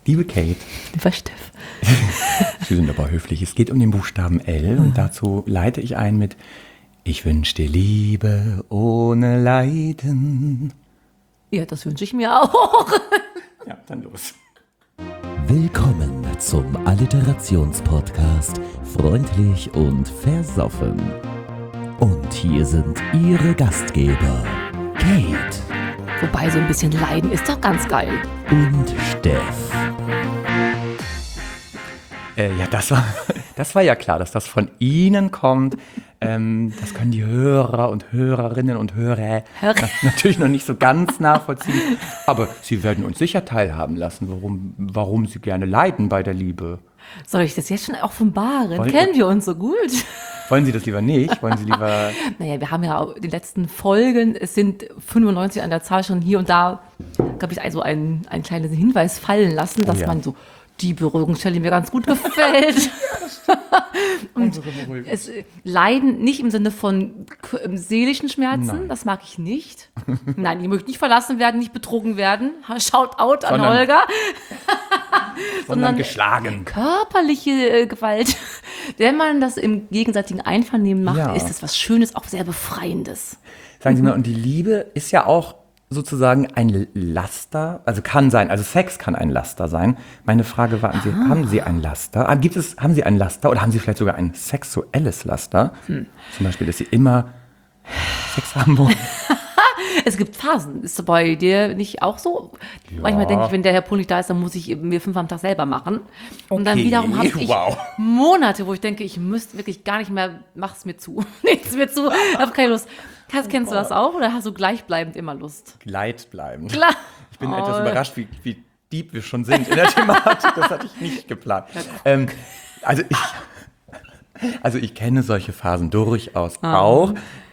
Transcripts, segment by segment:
Liebe Kate. Lieber Steff. Sie sind aber höflich. Es geht um den Buchstaben L und dazu leite ich ein mit Ich wünsche dir Liebe ohne Leiden. Ja, das wünsche ich mir auch. Ja, dann los. Willkommen zum Alliterationspodcast Freundlich und Versoffen. Und hier sind Ihre Gastgeber Kate Wobei so ein bisschen Leiden ist doch ganz geil. und Steff. Ja, das war ja klar, dass das von Ihnen kommt. Das können die Hörer und Hörerinnen und Hörer natürlich noch nicht so ganz nachvollziehen. Aber Sie werden uns sicher teilhaben lassen, warum Sie gerne leiden bei der Liebe. Soll ich das jetzt schon offenbaren? Wollen- Kennen wir uns so gut? Wollen Sie das lieber nicht? Wollen Sie lieber... Naja, wir haben ja auch in den letzten Folgen, es sind 95 an der Zahl schon hier und da, glaube ich, also einen kleinen Hinweis fallen lassen, dass ja. man so die Berührungsstelle mir ganz gut gefällt. Und es Leiden nicht im Sinne von seelischen Schmerzen, Nein. das mag ich nicht. Nein, ich möchte nicht verlassen werden, nicht betrogen werden. Shout out an Sondern- Holger. sondern geschlagen. Körperliche Gewalt. Wenn man das im gegenseitigen Einvernehmen macht, Ja. ist es was Schönes, auch sehr Befreiendes. Sagen Sie mal, und die Liebe ist ja auch sozusagen ein Laster, also kann sein, also Sex kann ein Laster sein. Meine Frage war an Sie, haben Sie ein Laster? Haben Sie ein Laster oder haben Sie vielleicht sogar ein sexuelles Laster? Zum Beispiel, dass Sie immer Sex haben wollen. Es gibt Phasen. Ist bei dir nicht auch so? Ja. Manchmal denke ich, wenn der Herr Pol nicht da ist, dann muss ich mir 5 am Tag selber machen. Und dann Okay, wiederum habe ich wow. Monate, wo ich denke, ich müsste wirklich gar nicht mehr, mach's mir zu. Nichts mir zu, habe keine Lust. Kennst du das auch oder hast du gleichbleibend immer Lust? Gleitbleibend. Klar. Ich bin etwas überrascht, wie deep wir schon sind in der Thematik. Das hatte ich nicht geplant. Also ich kenne solche Phasen durchaus auch.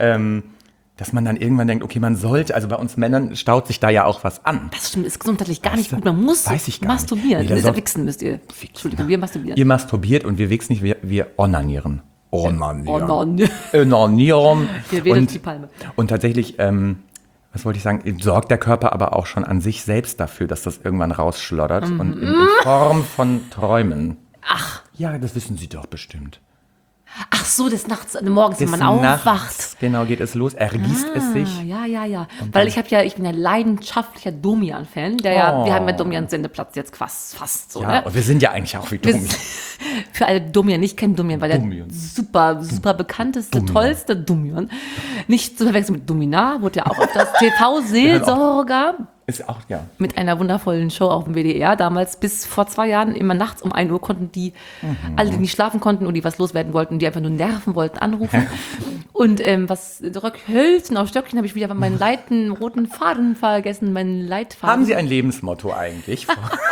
Dass man dann irgendwann denkt, okay, man sollte, also bei uns Männern staut sich da ja auch was an. Das stimmt, ist gesundheitlich gar nicht Weißt du? gut. Man muss Weiß ich gar nicht. masturbieren. Nee, da Nee, soll- wichsen müsst ihr. Entschuldigung, wir masturbieren. Ihr masturbiert und wir wichsen nicht, wir onanieren. Oh Onanieren. nein. Onanieren. Hier wedelt die Palme. Und tatsächlich, was wollte ich sagen, sorgt der Körper aber auch schon an sich selbst dafür, dass das irgendwann rausschloddert und in Form von Träumen. Ach. Ja, das wissen Sie doch bestimmt. Ach so, des Nachts, morgens, wenn Des man aufwacht. Nachts, genau, geht es los, ergießt es sich. Ja. Weil ich bin ja leidenschaftlicher Domian-Fan. Wir haben ja Domian-Sendeplatz jetzt fast so. Ja, Ne? und wir sind ja eigentlich auch wie Wir- Domi. Für alle Domian nicht kennen Domian, weil Domian. der super bekannteste, Domian. tollste Domian. Nicht zu verwechseln mit Dominar, wurde ja auch auf das TV-Seelsorger Ist auch, ja. mit einer wundervollen Show auf dem WDR. Damals bis vor 2 Jahren immer nachts um 1 Uhr konnten die, alle, die nicht schlafen konnten und die was loswerden wollten, die einfach nur nerven wollten, anrufen. Und was Hölzen auf Stöckchen habe ich wieder meinen roten Faden vergessen, meinen Leitfaden. Haben Sie ein Lebensmotto eigentlich?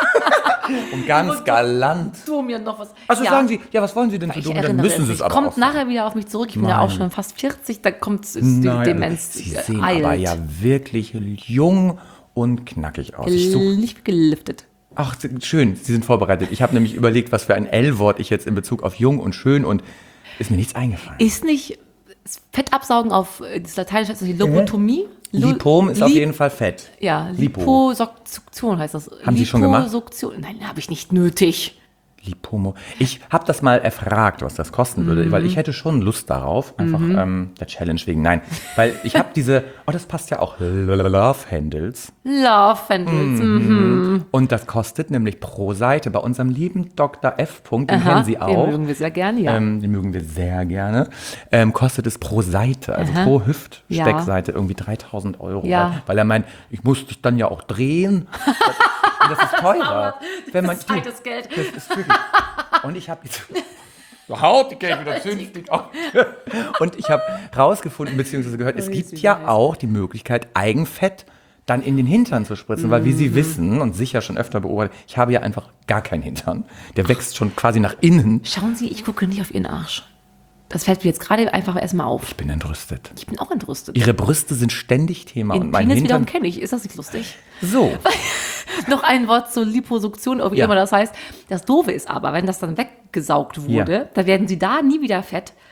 Und ganz galant. Domian noch was? Also Ja. sagen Sie, ja, was wollen Sie denn für Ich Domian? Dann erinnere müssen es Sie es nicht. aber Kommt auch nachher wieder auf mich zurück. Ich bin ja auch Nein. schon fast 40, da kommt die Nein, Demenz. Sie sehen eilt. aber ja wirklich jung und knackig aus. Ich suche. Nicht geliftet. Ach, schön, Sie sind vorbereitet. Ich habe nämlich überlegt, was für ein L-Wort ich jetzt in Bezug auf jung und schön und ist mir nichts eingefallen. Ist nicht Fett absaugen auf das Lateinische, also die Lobotomie? Lipom ist auf jeden Fall fett. Ja, Lipo. Liposuktion heißt das. Haben Sie schon gemacht? Liposuktion. Nein, habe ich nicht nötig. Lipomo. Ich habe das mal erfragt, was das kosten würde, weil ich hätte schon Lust darauf. Einfach der Challenge wegen. Nein, weil ich habe das passt ja auch, Love Handles. Love Handles. Und das kostet nämlich pro Seite bei unserem lieben Dr. F. Den kennen Sie auch. Den mögen wir sehr gerne, ja. Den mögen wir sehr gerne. Kostet es pro Seite, also pro Hüftsteckseite irgendwie 3.000 Euro. Ja. Weil er meint, ich muss das dann ja auch drehen. Und das ist teurer. Wenn man, Zweites Geld. das ist wirklich. Und ich habe jetzt. Haut die Geld wieder zünftig auf. Und ich habe rausgefunden, beziehungsweise gehört, es gibt ja auch die Möglichkeit, Eigenfett dann in den Hintern zu spritzen. Weil wie Sie wissen und sicher schon öfter beobachtet, ich habe ja einfach gar keinen Hintern. Der wächst schon quasi nach innen. Schauen Sie, ich gucke nicht auf Ihren Arsch. Das fällt mir jetzt gerade einfach erstmal auf. Ich bin entrüstet. Ich bin auch entrüstet. Ihre Brüste sind ständig Thema und Den mein Penis wiederum Hintern. kenne ich. Ist das nicht lustig? So. Noch ein Wort zur Liposuktion, oder wie Ja. immer das heißt. Das Doofe ist aber, wenn das dann weggesaugt wurde, Ja. dann werden sie da nie wieder fett.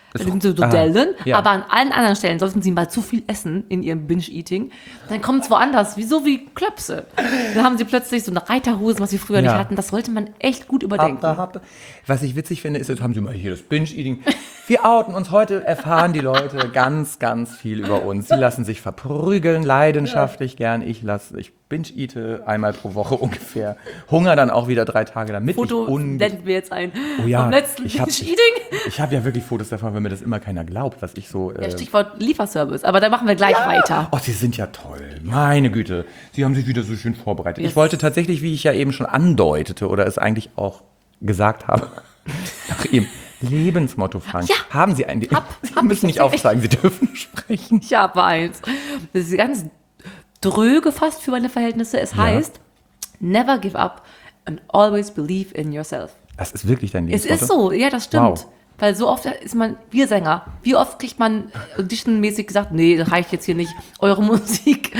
Das sind so Dellen, ja. aber an allen anderen Stellen sollten sie mal zu viel essen in ihrem Binge-Eating. Dann kommt es woanders, wie Klöpse. Dann haben sie plötzlich so eine Reiterhose, was wir früher nicht hatten. Das sollte man echt gut überdenken. Was ich witzig finde, ist, jetzt haben sie mal hier das Binge-Eating. Wir outen uns. Heute erfahren die Leute ganz, ganz viel über uns. Sie lassen sich verprügeln, leidenschaftlich gern. Ich binge-eate einmal pro Woche ungefähr. Hunger dann auch wieder 3 Tage, damit Foto blenden wir jetzt ein. Oh ja, vom letzten Binge-Eating. Ich habe ja wirklich Fotos davon, wenn mir das immer keiner glaubt, was ich so... Ja, Stichwort Lieferservice, aber da machen wir gleich weiter. Oh, Sie sind ja toll. Meine Güte. Sie haben sich wieder so schön vorbereitet. Ich wollte tatsächlich, wie ich ja eben schon andeutete oder es eigentlich auch gesagt habe, nach Ihrem Lebensmotto fragen. Ja. Haben Sie einen? Sie müssen nicht aufzeigen, Sie dürfen sprechen. Ich habe eins. Das ist ganz dröge fast für meine Verhältnisse. Es heißt, never give up and always believe in yourself. Das ist wirklich dein Es Lebensmotto? ist so, ja, das stimmt. Wow. Weil so oft ist man, wir Sänger, wie oft kriegt man auditionmäßig gesagt, nee, das reicht jetzt hier nicht, eure Musik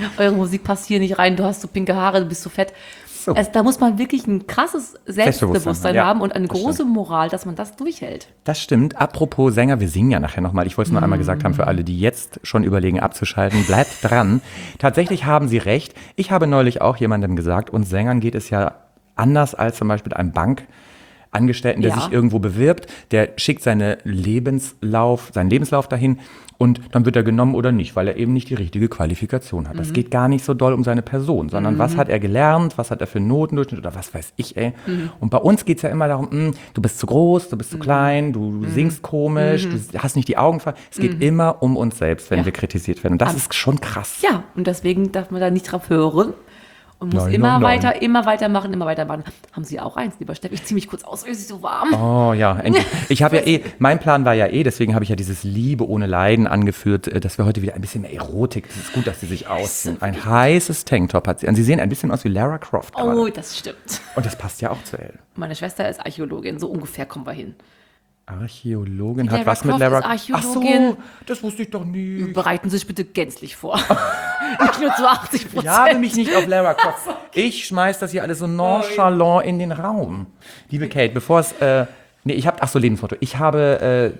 passt hier nicht rein, du hast so pinke Haare, du bist so fett. So. Da muss man wirklich ein krasses Selbstbewusstsein ja, haben und eine das große stimmt. Moral, dass man das durchhält. Das stimmt. Apropos Sänger, wir singen ja nachher nochmal. Ich wollte es nur einmal gesagt haben für alle, die jetzt schon überlegen abzuschalten. Bleibt dran. Tatsächlich haben Sie recht. Ich habe neulich auch jemandem gesagt, uns Sängern geht es ja anders als zum Beispiel einem Bankangestellten, der Ja. sich irgendwo bewirbt. Der schickt seinen Lebenslauf dahin und dann wird er genommen oder nicht, weil er eben nicht die richtige Qualifikation hat. Das geht gar nicht so doll um seine Person, sondern was hat er gelernt, was hat er für einen Notendurchschnitt oder was weiß ich, ey. Und bei uns geht es ja immer darum, du bist zu groß, du bist zu klein, du singst komisch, du hast nicht die Augen frei. Es geht immer um uns selbst, wenn wir kritisiert werden. Und das ist schon krass. Ja, und deswegen darf man da nicht drauf hören und muss Nein, immer nein, weitermachen. Haben Sie auch eins, lieber Steff? Ich ziehe mich kurz aus, es ist so warm. Oh ja, endlich. Ich habe mein Plan war ja deswegen habe ich ja dieses Liebe ohne Leiden angeführt, dass wir heute wieder ein bisschen mehr Erotik, das ist gut, dass sie sich ausziehen. Ein heißes Tanktop hat sie. Und sie sehen ein bisschen aus wie Lara Croft gerade. Oh, das stimmt. Und das passt ja auch zu Elle. Meine Schwester ist Archäologin, so ungefähr kommen wir hin. Archäologin Lara hat was mit Croft Lara ist Archäologin. Ach so, das wusste ich doch nie. Bereiten Sie sich bitte gänzlich vor. Nicht nur zu 80%. Ich habe mich nicht auf Lara Croft. Ich schmeiß das hier alles so nonchalant in den Raum. Liebe Kate, bevor es Lebensfoto. Ich hatte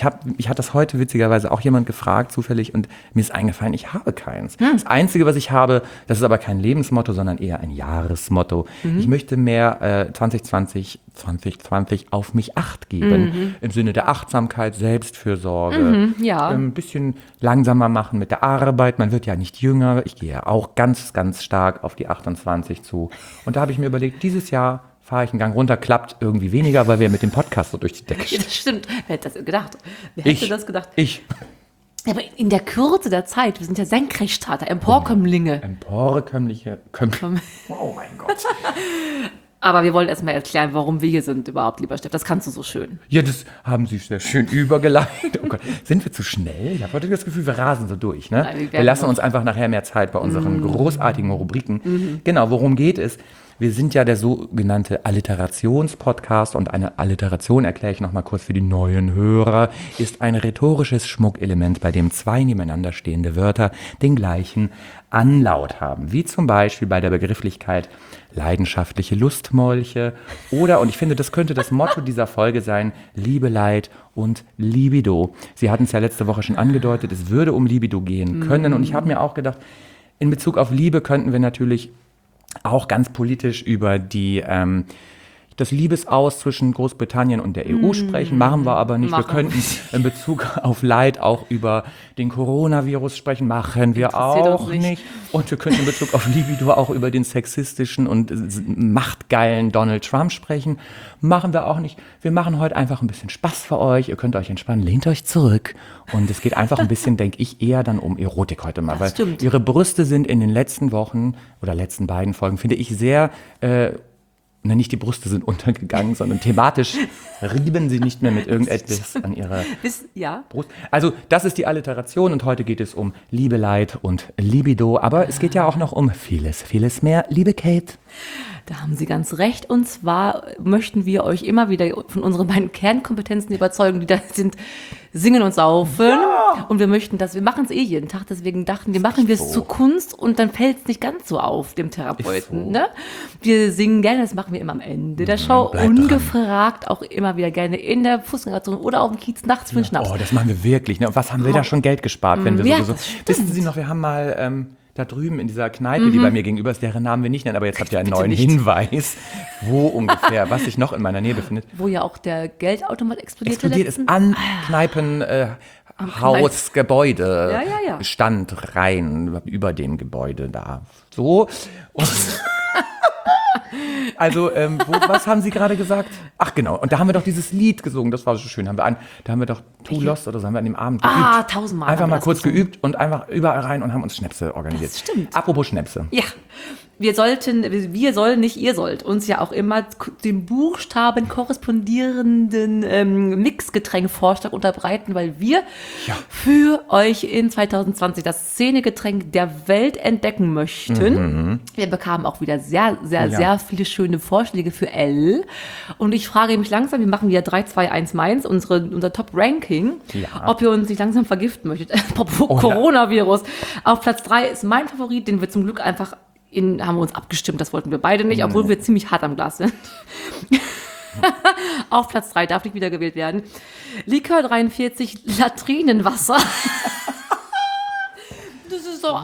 das heute witzigerweise auch jemand gefragt, zufällig, und mir ist eingefallen, ich habe keins. Das Einzige, was ich habe, das ist aber kein Lebensmotto, sondern eher ein Jahresmotto. Ich möchte mehr 2020 auf mich Acht geben. Im Sinne der Achtsamkeit, Selbstfürsorge. ja. Ein bisschen langsamer machen mit der Arbeit. Man wird ja nicht jünger. Ich gehe ja auch ganz, ganz stark auf die 28 zu. Und da habe ich mir überlegt, dieses Jahr fahre ich einen Gang runter, klappt irgendwie weniger, weil wir mit dem Podcast so durch die Decke Ja, stehen. das stimmt. Wer hätte das gedacht? Wer hätte das gedacht? Ich. Aber in der Kürze der Zeit, wir sind ja Senkrechtstarter, Emporkömmlinge. Emporekömmliche. Oh mein Gott. Aber wir wollen erstmal erklären, warum wir hier sind überhaupt, lieber Steff. Das kannst du so schön. Ja, das haben Sie sehr schön übergeleitet. Oh Gott. Sind wir zu schnell? Ich habe heute das Gefühl, wir rasen so durch. Ne? Nein, wir lassen uns einfach nachher mehr Zeit bei unseren großartigen Rubriken. Genau, worum geht es? Wir sind ja der sogenannte Alliterationspodcast und eine Alliteration, erkläre ich nochmal kurz für die neuen Hörer, ist ein rhetorisches Schmuckelement, bei dem 2 nebeneinander stehende Wörter den gleichen Anlaut haben. Wie zum Beispiel bei der Begrifflichkeit leidenschaftliche Lustmolche oder, und ich finde, das könnte das Motto dieser Folge sein, Liebe, Leid und Libido. Sie hatten es ja letzte Woche schon angedeutet, es würde um Libido gehen können und ich habe mir auch gedacht, in Bezug auf Liebe könnten wir natürlich auch ganz politisch über das Liebesaus zwischen Großbritannien und der EU sprechen, machen wir aber nicht. Wir könnten in Bezug auf Leid auch über den Coronavirus sprechen, machen wir Interessiert auch uns nicht. nicht. Und wir könnten in Bezug auf Libido auch über den sexistischen und machtgeilen Donald Trump sprechen, machen wir auch nicht. Wir machen heute einfach ein bisschen Spaß für euch, ihr könnt euch entspannen, lehnt euch zurück und es geht einfach ein bisschen, denke ich, eher dann um Erotik heute mal, Das weil stimmt. ihre Brüste sind in den letzten Wochen oder letzten beiden Folgen, finde ich, sehr nicht die Brüste sind untergegangen, sondern thematisch rieben sie nicht mehr mit irgendetwas an ihrer Ja. Brust. Also das ist die Alliteration und heute geht es um Liebe, Leid und Libido. Aber es geht ja auch noch um vieles, vieles mehr. Liebe Kate. Da haben Sie ganz recht. Und zwar möchten wir euch immer wieder von unseren beiden Kernkompetenzen überzeugen, die da sind, singen und saufen. Ja. Und wir möchten das, wir machen es jeden Tag, deswegen dachten wir, machen wir es zur Kunst und dann fällt es nicht ganz so auf dem Therapeuten. So. Ne? Wir singen gerne, das machen wir immer am Ende der Show, ungefragt, auch immer wieder gerne in der Fußgängerzone oder auf dem Kiez nachts für einen Schnaps. Oh, das machen wir wirklich. Ne? Und was haben wir da schon Geld gespart, wenn wir so. Wissen Sie noch, wir haben mal da drüben in dieser Kneipe, die bei mir gegenüber ist, deren Namen wir nicht nennen, aber jetzt habt ihr einen neuen Hinweis, wo ungefähr, was sich noch in meiner Nähe befindet. Wo ja auch der Geldautomat explodierte. Explodiert ist an Kneipenhausgebäude, stand rein über dem Gebäude da. So. Also, was haben Sie gerade gesagt? Ach genau, und da haben wir doch dieses Lied gesungen, das war so schön. Da haben wir doch Too Lost oder so, haben wir an dem Abend geübt. 1000-mal. Einfach mal kurz geübt und einfach überall rein und haben uns Schnäpse organisiert. Das stimmt. Apropos Schnäpse. Ja, wir sollen, nicht ihr sollt, uns ja auch immer den Buchstaben korrespondierenden Mixgetränkvorschlag unterbreiten, weil wir für euch in 2020 das Szenegetränk der Welt entdecken möchten. Wir bekamen auch wieder sehr, sehr, sehr viele schöne Vorschläge für L. Und ich frage mich langsam, wir machen wieder 3, 2, 1 Mainz, unser Top-Ranking, ob ihr uns nicht langsam vergiften möchtet. Coronavirus. Auf Platz 3 ist mein Favorit, den wir zum Glück einfach haben wir uns abgestimmt, das wollten wir beide nicht, obwohl wir ziemlich hart am Glas sind. Auf Platz 3 darf nicht wieder gewählt werden. Likör 43, Latrinenwasser. Das ist doch,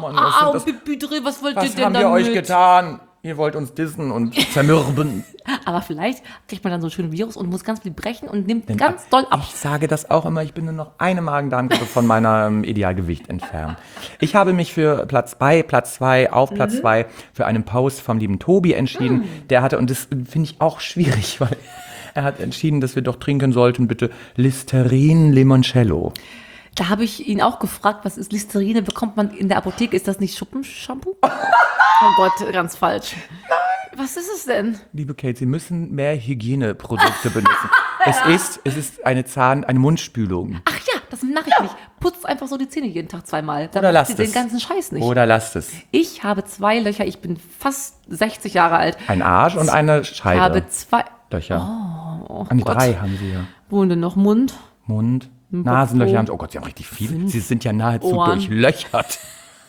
was wollt ihr denn damit? Was haben wir euch getan? Ihr wollt uns dissen und zermürben. Aber vielleicht kriegt man dann so einen schönen Virus und muss ganz viel brechen und nimmt ganz doll ab. Ich sage das auch immer, ich bin nur noch eine Magen-Darm-Grippe von meinem Idealgewicht entfernt. Ich habe mich für Platz 2 auf Platz 2 für einen Post vom lieben Tobi entschieden. Der hatte, und das finde ich auch schwierig, weil er hat entschieden, dass wir doch trinken sollten, bitte Listerin Limoncello. Da habe ich ihn auch gefragt, was ist Listerine? Bekommt man in der Apotheke? Ist das nicht Schuppenshampoo? Oh Gott, ganz falsch. Nein. Was ist es denn? Liebe Kate, Sie müssen mehr Hygieneprodukte benutzen. Es ist eine Mundspülung. Ach ja, das mache ich nicht. Putzt einfach so die Zähne jeden Tag 2-mal. Oder lasst es. Den ganzen Scheiß nicht. Oder lasst es. Ich habe 2 Löcher. Ich bin fast 60 Jahre alt. Ein Arsch und eine Scheide. Ich habe 2 Löcher. Oh die Gott. 3 haben Sie ja. Wo denn noch Mund? Nasenlöcher haben Sie. Oh Gott, Sie haben richtig viel. Sie sind ja nahezu durchlöchert.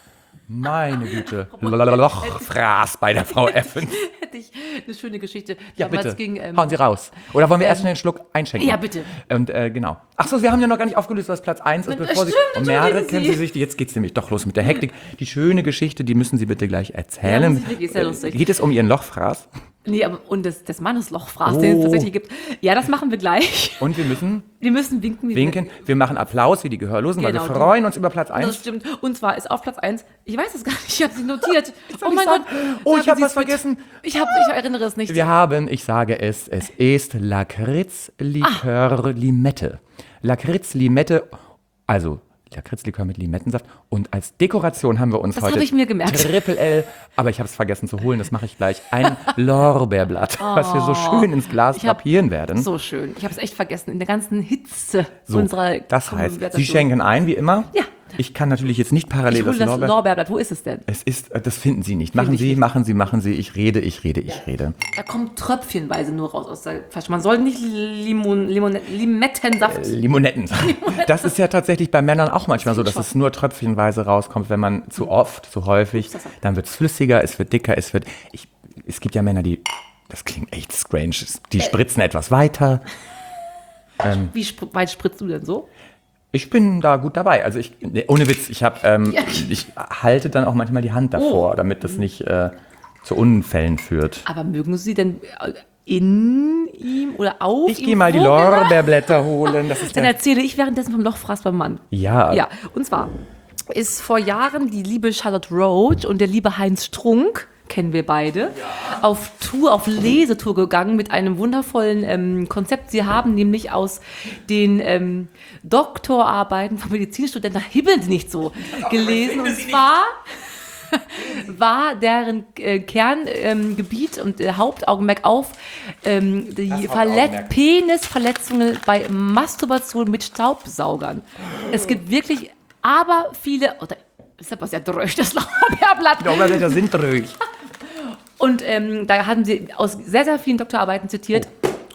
Meine Güte. Lochfraß bei der Frau Effens. Hätte ich eine schöne Geschichte. Ja, damals bitte. Hauen Sie raus. Oder wollen wir erst schnell einen Schluck einschenken? Ja, bitte. Und genau. Achso, wir haben ja noch gar nicht aufgelöst, was Platz 1 ist, bevor Sie. Und mehrere kennen Sie sich. Jetzt geht's nämlich doch los mit der Hektik. Die schöne Geschichte, die müssen Sie bitte gleich erzählen. Ja, das ist sehr lustig. Geht es um Ihren Lochfraß? Nee, aber und des Mannes Lochfraß, den es tatsächlich gibt. Ja, das machen wir gleich. Und wir müssen winken. Wir machen Applaus wie die Gehörlosen, weil wir freuen uns über Platz 1. Das stimmt. Und zwar ist auf Platz 1, ich weiß es gar nicht, ich habe sie notiert. Oh mein Gott. Oh, ich habe was vergessen. Ich erinnere es nicht. Ich sage es ist Lakritz-Likör Limette. Lakritz-Limette, also Lakritzlikör mit Limettensaft. Und als Dekoration haben wir uns heute habe ich mir gemerkt. Triple L, aber ich habe es vergessen zu holen, das mache ich gleich, ein Lorbeerblatt, was wir so schön ins Glas drapieren werden. So schön. Ich habe es echt vergessen, in der ganzen Hitze unserer Das heißt, Sie schenken ein, wie immer. Ja. Ich kann natürlich jetzt nicht parallel das Lorbeerblatt. Wo ist es denn? Das finden Sie nicht. Machen Sie. Ich rede. Da kommt tröpfchenweise nur raus aus der Flasche. Man soll nicht Limettensaft. Limonettensaft. Das ist ja tatsächlich bei Männern auch manchmal so, dass es nur tröpfchenweise rauskommt, wenn man zu oft, zu häufig, dann wird es flüssiger, es wird dicker, es gibt ja Männer, das klingt echt strange, die spritzen etwas weiter. Wie weit spritzt du denn so? Ich bin da gut dabei. Also ohne Witz, ich halte dann auch manchmal die Hand davor, damit das nicht zu Unfällen führt. Aber mögen Sie denn in ihm oder auf ihm? Ich gehe mal die Lorbeerblätter holen. Dann erzähle ich währenddessen vom Lochfraß beim Mann. Ja. Ja, und zwar ist vor Jahren die liebe Charlotte Roach und der liebe Heinz Strunk, kennen wir beide, auf Lesetour gegangen mit einem wundervollen Konzept. Sie haben nämlich aus den Doktorarbeiten von Medizinstudenten, hibbeln Sie nicht so, gelesen. Und zwar war deren Kerngebiet und Hauptaugenmerk auf die Penisverletzungen bei Masturbation mit Staubsaugern. Es gibt wirklich aber viele, ist aber sehr dröch, das Lorbeerblatt. Die Lorbeerblätter sind dröch. Und da haben sie aus sehr, sehr vielen Doktorarbeiten zitiert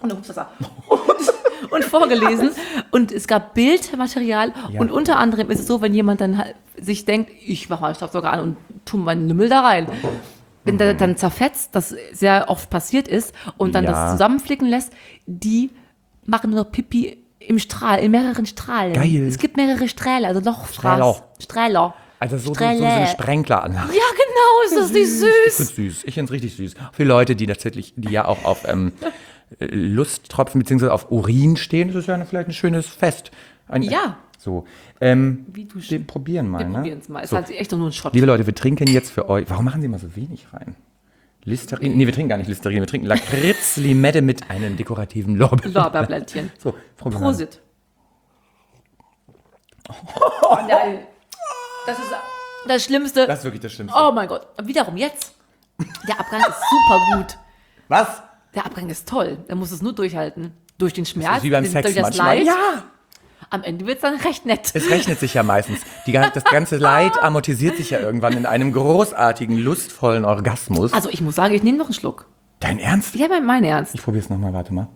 und vorgelesen. Und es gab Bildmaterial. Ja. Und unter anderem ist es so, wenn jemand dann halt sich denkt, ich mache mal Staubsauger an und tue meinen Lümmel da rein. Wenn der dann zerfetzt, das sehr oft passiert ist, und dann das zusammenflicken lässt, die machen nur Pipi im Strahl, in mehreren Strahlen. Geil. Es gibt mehrere Strähle, also noch Strähler. Also so eine Sprenkleranlage. Ja, genau, ist das nicht Ich süß? find's süß. Ich finde es richtig süß. Für Leute, die ja auch auf Lusttropfen bzw. auf Urin stehen, das ist ja vielleicht ein schönes Fest. Ja. So. Wie du Wir probieren mal. Wir Ne? probieren es mal. Es So. ist halt echt nur ein Shot. Liebe Leute, wir trinken jetzt für euch. Warum machen Sie mal so wenig rein? Listerin? Nee, wir trinken gar nicht Listerin. Wir trinken Lakritz-Limette mit einem dekorativen Lorbeerblättchen. So, probieren wir. Prosit. Oh nein. Das ist das Schlimmste. Das ist wirklich das Schlimmste. Oh mein Gott. Wiederum jetzt. Der Abgang ist super gut. Was? Der Abgang ist toll. Er muss es nur durchhalten. Durch den Schmerz, Wie beim Sex durch das manchmal. Leid. Ja. Am Ende wird es dann recht nett. Es rechnet sich ja meistens. Das ganze Leid amortisiert sich ja irgendwann in einem großartigen, lustvollen Orgasmus. Also ich muss sagen, ich nehme noch einen Schluck. Dein Ernst? Ja, mein Ernst. Ich probiere es nochmal, warte mal.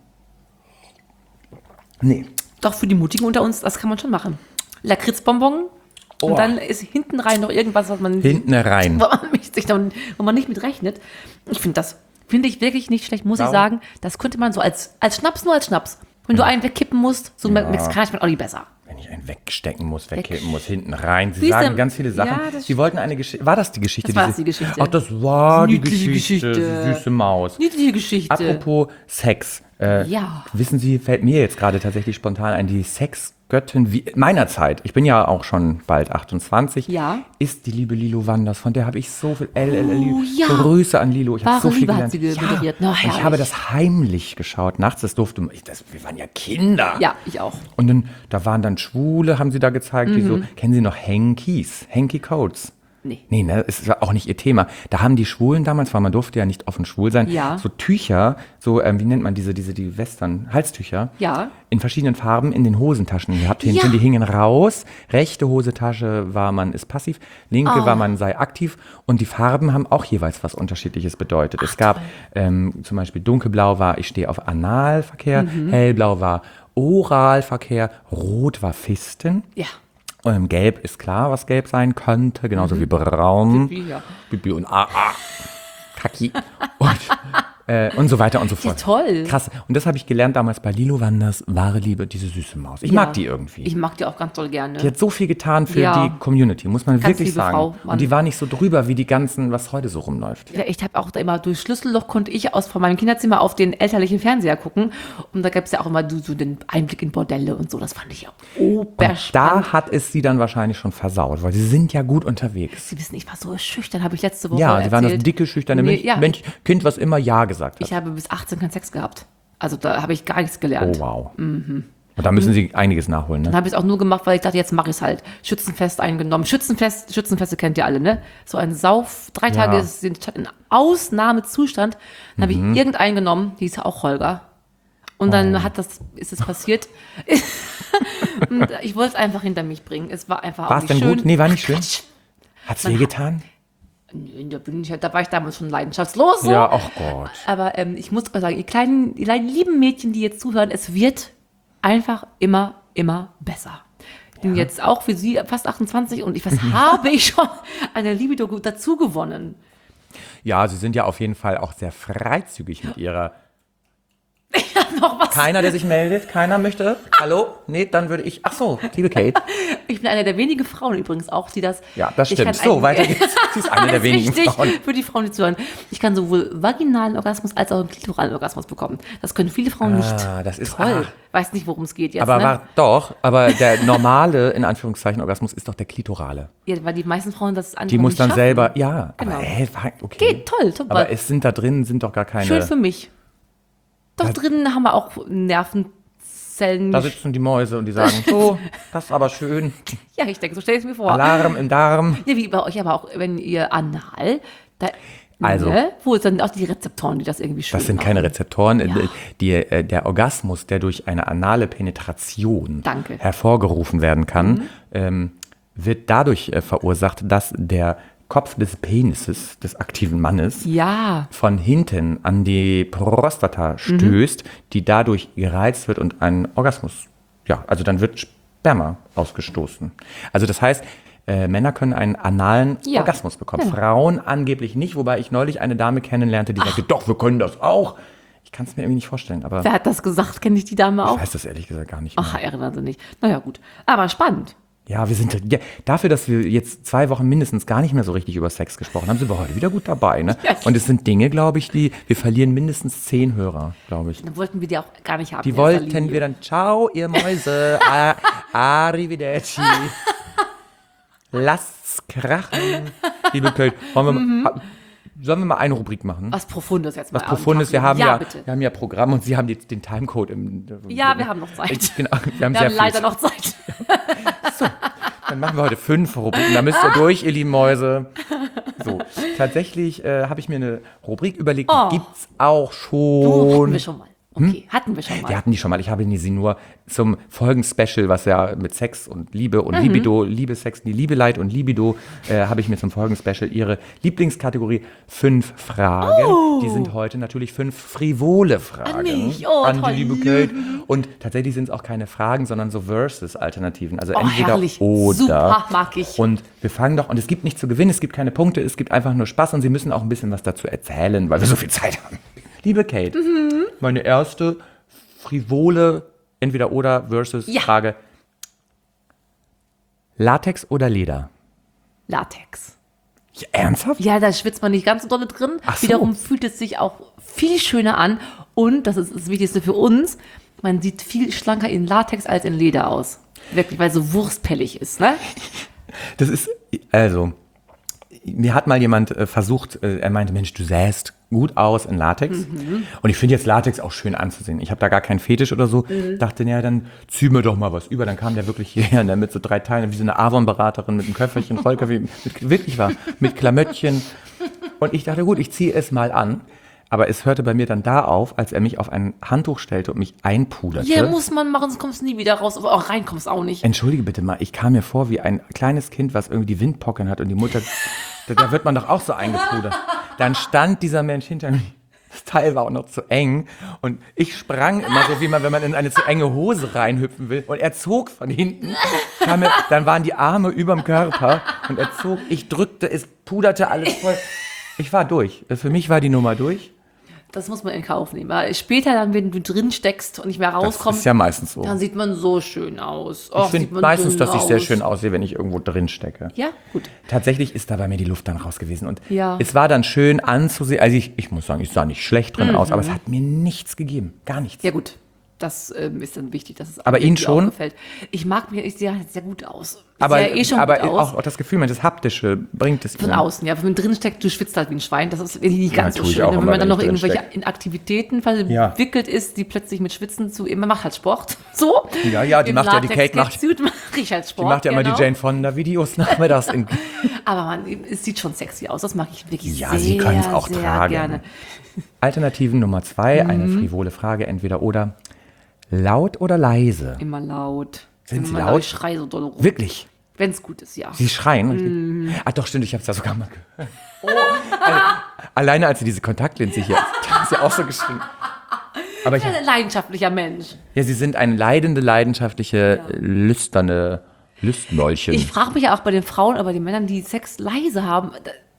Nee. Doch für die Mutigen unter uns, das kann man schon machen. Lakritzbonbon. Oh. Und dann ist hinten rein noch irgendwas, was man Hinten rein. wo man nicht mit rechnet. Ich finde ich wirklich nicht schlecht, muss ich sagen. Das könnte man so als Schnaps, nur als Schnaps. Wenn du einen wegkippen musst, so ein mexikanisch schmeckt auch nicht besser. Wenn ich einen wegstecken muss, wegkippen muss, hinten rein. Sie Siehst du? sagen ganz viele Sachen. Ja, das Sie wollten eine Geschichte. War das die Geschichte? Das war die Geschichte. Ach, das war die Niedliche Geschichte. Geschichte. Süße Maus. Niedliche Geschichte. Apropos Sex. Ja. Wissen Sie, fällt mir jetzt gerade tatsächlich spontan ein, die Sexgöttin meiner Zeit, ich bin ja auch schon bald 28, Ja. ist die liebe Lilo Wanders. Von der habe ich so viel ja. Grüße an Lilo. Ich habe Wahre so viel Liebe hat gelernt. sie moderiert. Na, ich herrlich. habe das heimlich geschaut. Nachts, wir waren ja Kinder. Ja, ich auch. Und dann, da waren dann Schwule, haben sie da gezeigt, die so, kennen Sie noch Hanky Codes? Nee. Nee, ne, ist auch nicht ihr Thema. Da haben die Schwulen damals, weil man durfte ja nicht offen schwul sein, Ja. so Tücher, so, wie nennt man die Western, Halstücher, Ja. in verschiedenen Farben in den Hosentaschen gehabt. Hinten, Ja. die hingen raus. Rechte Hosentasche war man ist passiv, linke war man sei aktiv und die Farben haben auch jeweils was Unterschiedliches bedeutet. Es gab zum Beispiel dunkelblau war, ich stehe auf Analverkehr, hellblau war Oralverkehr, rot war Fisten. Ja. Gelb ist klar, was gelb sein könnte, genauso wie braun. Pipi, ja. Pipi und Kaki. Und so weiter und so fort. toll. Krass. Und das habe ich gelernt damals bei Lilo Wanders, wahre Liebe, diese süße Maus. Ich Ja. mag die irgendwie. Ich mag die auch ganz doll gerne. Die hat so viel getan für Ja. die Community, muss man Ganz wirklich liebe sagen. Frau, Mann. Und die war nicht so drüber wie die ganzen, was heute so rumläuft. Ja, ich habe auch da immer durch Schlüsselloch konnte ich von meinem Kinderzimmer auf den elterlichen Fernseher gucken. Und da gab es ja auch immer so den Einblick in Bordelle und so. Das fand ich ja oberspannend. Da hat es sie dann wahrscheinlich schon versaut, weil sie sind ja gut unterwegs. Sie wissen, ich war so schüchtern, habe ich letzte Woche Ja, erzählt. sie waren das dicke, schüchterne Nee, ja, Kind, was immer Ja gesagt hat. Ich habe bis 18 keinen Sex gehabt. Also da habe ich gar nichts gelernt. Oh, wow. Und da müssen sie einiges nachholen, ne? Dann habe ich es auch nur gemacht, weil ich dachte, jetzt mache ich es halt. Schützenfest eingenommen. Schützenfeste kennt ihr alle, ne? So ein 3 Tage sind in Ausnahmezustand. Dann habe ich irgendeinen genommen, die ist ja auch Holger. Und dann ist es passiert. Und ich wollte es einfach hinter mich bringen. Es war einfach War auch es nicht denn schön. gut? Nee, war nicht schön. Quatsch. Hat's wehgetan? Nee, da war ich damals schon leidenschaftslos. So. Ja, ach Gott. Aber ich muss auch sagen, ihr kleinen lieben Mädchen, die jetzt zuhören, es wird einfach immer besser. Ich bin jetzt auch für Sie fast 28 und was habe ich schon eine Libido dazu gewonnen? Ja, sie sind ja auf jeden Fall auch sehr freizügig mit ihrer. Noch was? Keiner, der sich meldet? Keiner möchte? Hallo? Nee, dann würde ich. Ach so, liebe Kate. Ich bin eine der wenigen Frauen übrigens auch, die das. Ja, das ich stimmt. kann So, einen- weiter geht's. Sie ist eine der Das ist wenigen wichtig Frauen. für die Frauen, die zuhören. Ich kann sowohl vaginalen Orgasmus als auch einen klitoralen Orgasmus bekommen. Das können viele Frauen nicht. Das ist Toll. Weiß nicht, worum es geht jetzt. Aber ne? aber der normale, in Anführungszeichen, Orgasmus ist doch der klitorale. Ja, weil die meisten Frauen das andere Die muss nicht dann schaffen. selber, ja. Genau. Aber, okay. Geht toll, super. Aber es sind da drin, sind doch gar keine. Schön für mich. Doch drinnen haben wir auch Nervenzellen. Da sitzen die Mäuse und die sagen, so, das ist aber schön. Ja, ich denke, so stell ich es mir vor. Alarm im Darm. Ja, wie bei euch aber auch, wenn ihr anal, da, Also. ne, wo ist dann auch die Rezeptoren, die das irgendwie schön Das sind keine machen? Rezeptoren. Ja. Der Orgasmus, der durch eine anale Penetration Danke. hervorgerufen werden kann, wird dadurch verursacht, dass der Kopf des Penises des aktiven Mannes Ja. von hinten an die Prostata stößt, die dadurch gereizt wird und ein Orgasmus, also dann wird Sperma ausgestoßen. Also das heißt, Männer können einen analen Orgasmus bekommen. Genau. Frauen angeblich nicht, wobei ich neulich eine Dame kennenlernte, die sagte, doch, wir können das auch. Ich kann es mir irgendwie nicht vorstellen, aber Wer hat das gesagt? Kenne ich die Dame auch? ich weiß das ehrlich gesagt gar nicht mehr. Ach, erinnern Sie nicht. Naja, gut. Aber spannend. Ja, wir sind dafür, dass wir jetzt 2 Wochen mindestens gar nicht mehr so richtig über Sex gesprochen haben, sind wir heute wieder gut dabei. Ne? Ja. Und es sind Dinge, glaube ich, wir verlieren mindestens 10 Hörer, glaube ich. Dann wollten wir die auch gar nicht haben. Die in erster wollten Linie. wir dann, ciao, ihr Mäuse, arrivederci. Lasst's krachen, liebe Köln. Sollen wir mal eine Rubrik machen? Was Profundes jetzt mal. Was Profundes, wir haben bitte. wir haben ja Programm und Sie haben jetzt den Timecode Ja, wir haben noch Zeit. Genau, wir haben Wir sehr haben leider viel noch Zeit. Dann machen wir heute 5 Rubriken. Da müsst ihr durch, ihr lieben Mäuse. So, tatsächlich habe ich mir eine Rubrik überlegt, die gibt's auch Hatten wir schon. schon mal. Okay, hatten wir schon mal. Wir hatten die schon mal. Ich habe sie nur zum Folgen-Special, was ja mit Sex und Liebe und Libido, Liebe, Sex, die Liebe, Leid und Libido, habe ich mir zum Folgen-Special ihre Lieblingskategorie 5 Fragen. Die sind heute natürlich 5 frivole Fragen. An mich. Oh, an toll. die liebe Kate. Und tatsächlich sind es auch keine Fragen, sondern so Versus-Alternativen. Also Oh, entweder herrlich. oder. Super, mag ich. Und wir fangen doch, und es gibt nichts zu gewinnen, es gibt keine Punkte, es gibt einfach nur Spaß und Sie müssen auch ein bisschen was dazu erzählen, weil wir so viel Zeit haben. Liebe Kate, meine erste frivole Entweder-Oder versus Ja. Frage. Latex oder Leder? Latex. Ja, ernsthaft? Ja, da schwitzt man nicht ganz so dolle drin. Ach so. Wiederum fühlt es sich auch viel schöner an. Und, das ist das Wichtigste für uns, man sieht viel schlanker in Latex als in Leder aus. Wirklich, weil es so wurstpellig ist, ne? Das ist, also, mir hat mal jemand versucht, er meinte, Mensch, du sähst gut aus in Latex. Und ich finde jetzt Latex auch schön anzusehen. Ich habe da gar keinen Fetisch oder so. Dachte, naja, dann zieh mir doch mal was über. Dann kam der wirklich hierher ne, mit so 3 Teilen, wie so eine Avon-Beraterin mit einem Köfferchen, Vollkaffee, wirklich war, mit Klamöttchen. Und ich dachte, gut, ich ziehe es mal an. Aber es hörte bei mir dann da auf, als er mich auf ein Handtuch stellte und mich einpuderte. Ja, muss man machen, sonst kommst du nie wieder raus. Aber auch rein kommst auch nicht. Entschuldige bitte mal, ich kam mir vor wie ein kleines Kind, was irgendwie die Windpocken hat und die Mutter, da wird man doch auch so eingepudert. Dann stand dieser Mensch hinter mir, das Teil war auch noch zu eng und ich sprang immer so, wie man, wenn man in eine zu enge Hose reinhüpfen will und er zog von hinten, dann waren die Arme überm Körper und er zog, ich drückte, es puderte alles voll. Ich war durch, für mich war die Nummer durch. Das muss man in Kauf nehmen. Aber später dann, wenn du drin steckst und nicht mehr Das rauskommst, ist ja meistens so. dann sieht man so schön aus. Ich finde meistens, dass ich sehr schön aussehe, wenn ich irgendwo drin stecke. Ja, gut. Tatsächlich ist da bei mir die Luft dann raus gewesen. Und Ja. es war dann schön anzusehen. Also ich muss sagen, ich sah nicht schlecht drin aus, aber es hat mir nichts gegeben. Gar nichts. Ja, gut. Das ist dann wichtig, dass es Aber einem Ihnen irgendwie schon? auch gefällt. Ich mag mir, ich sehe halt sehr gut aus. Ich aber sehe ja schon aber gut aus. auch das Gefühl, das Haptische bringt es Von Ihnen. außen, ja. Wenn man drin steckt, du schwitzt halt wie ein Schwein. Das ist nicht ganz Ja, so tue ich schön. auch Wenn immer, man dann wenn noch ich drin irgendwelche steck. in Aktivitäten Ja. verwickelt ist, die plötzlich mit Schwitzen zu. Man macht halt Sport. So. Ja, die Im macht ja die Kate, Latex-Catsuit mache ich halt Sport. Die macht ja immer genau. die Jane Fonda-Videos nachmittags. Aber es sieht schon sexy aus. Das mag ich wirklich Ja, sehr, Sie können es auch sehr tragen. gerne. Alternativen Nummer 2, eine frivole Frage, entweder oder. Laut oder leise? Immer laut. Sind Sie Immer laut? Ich schreie so doll rum. Wirklich? Wenn es gut ist, ja. Sie schreien? Ah, doch, stimmt, ich habe es ja sogar mal gehört. Also, alleine als Sie diese Kontaktlinse hier, haben Sie auch so geschrien. Aber Ein leidenschaftlicher Mensch. ja, Sie sind eine leidenschaftliche, lüsterne Lüstmäulchen. Ich frage mich ja auch bei den Frauen oder bei den Männern, die Sex leise haben.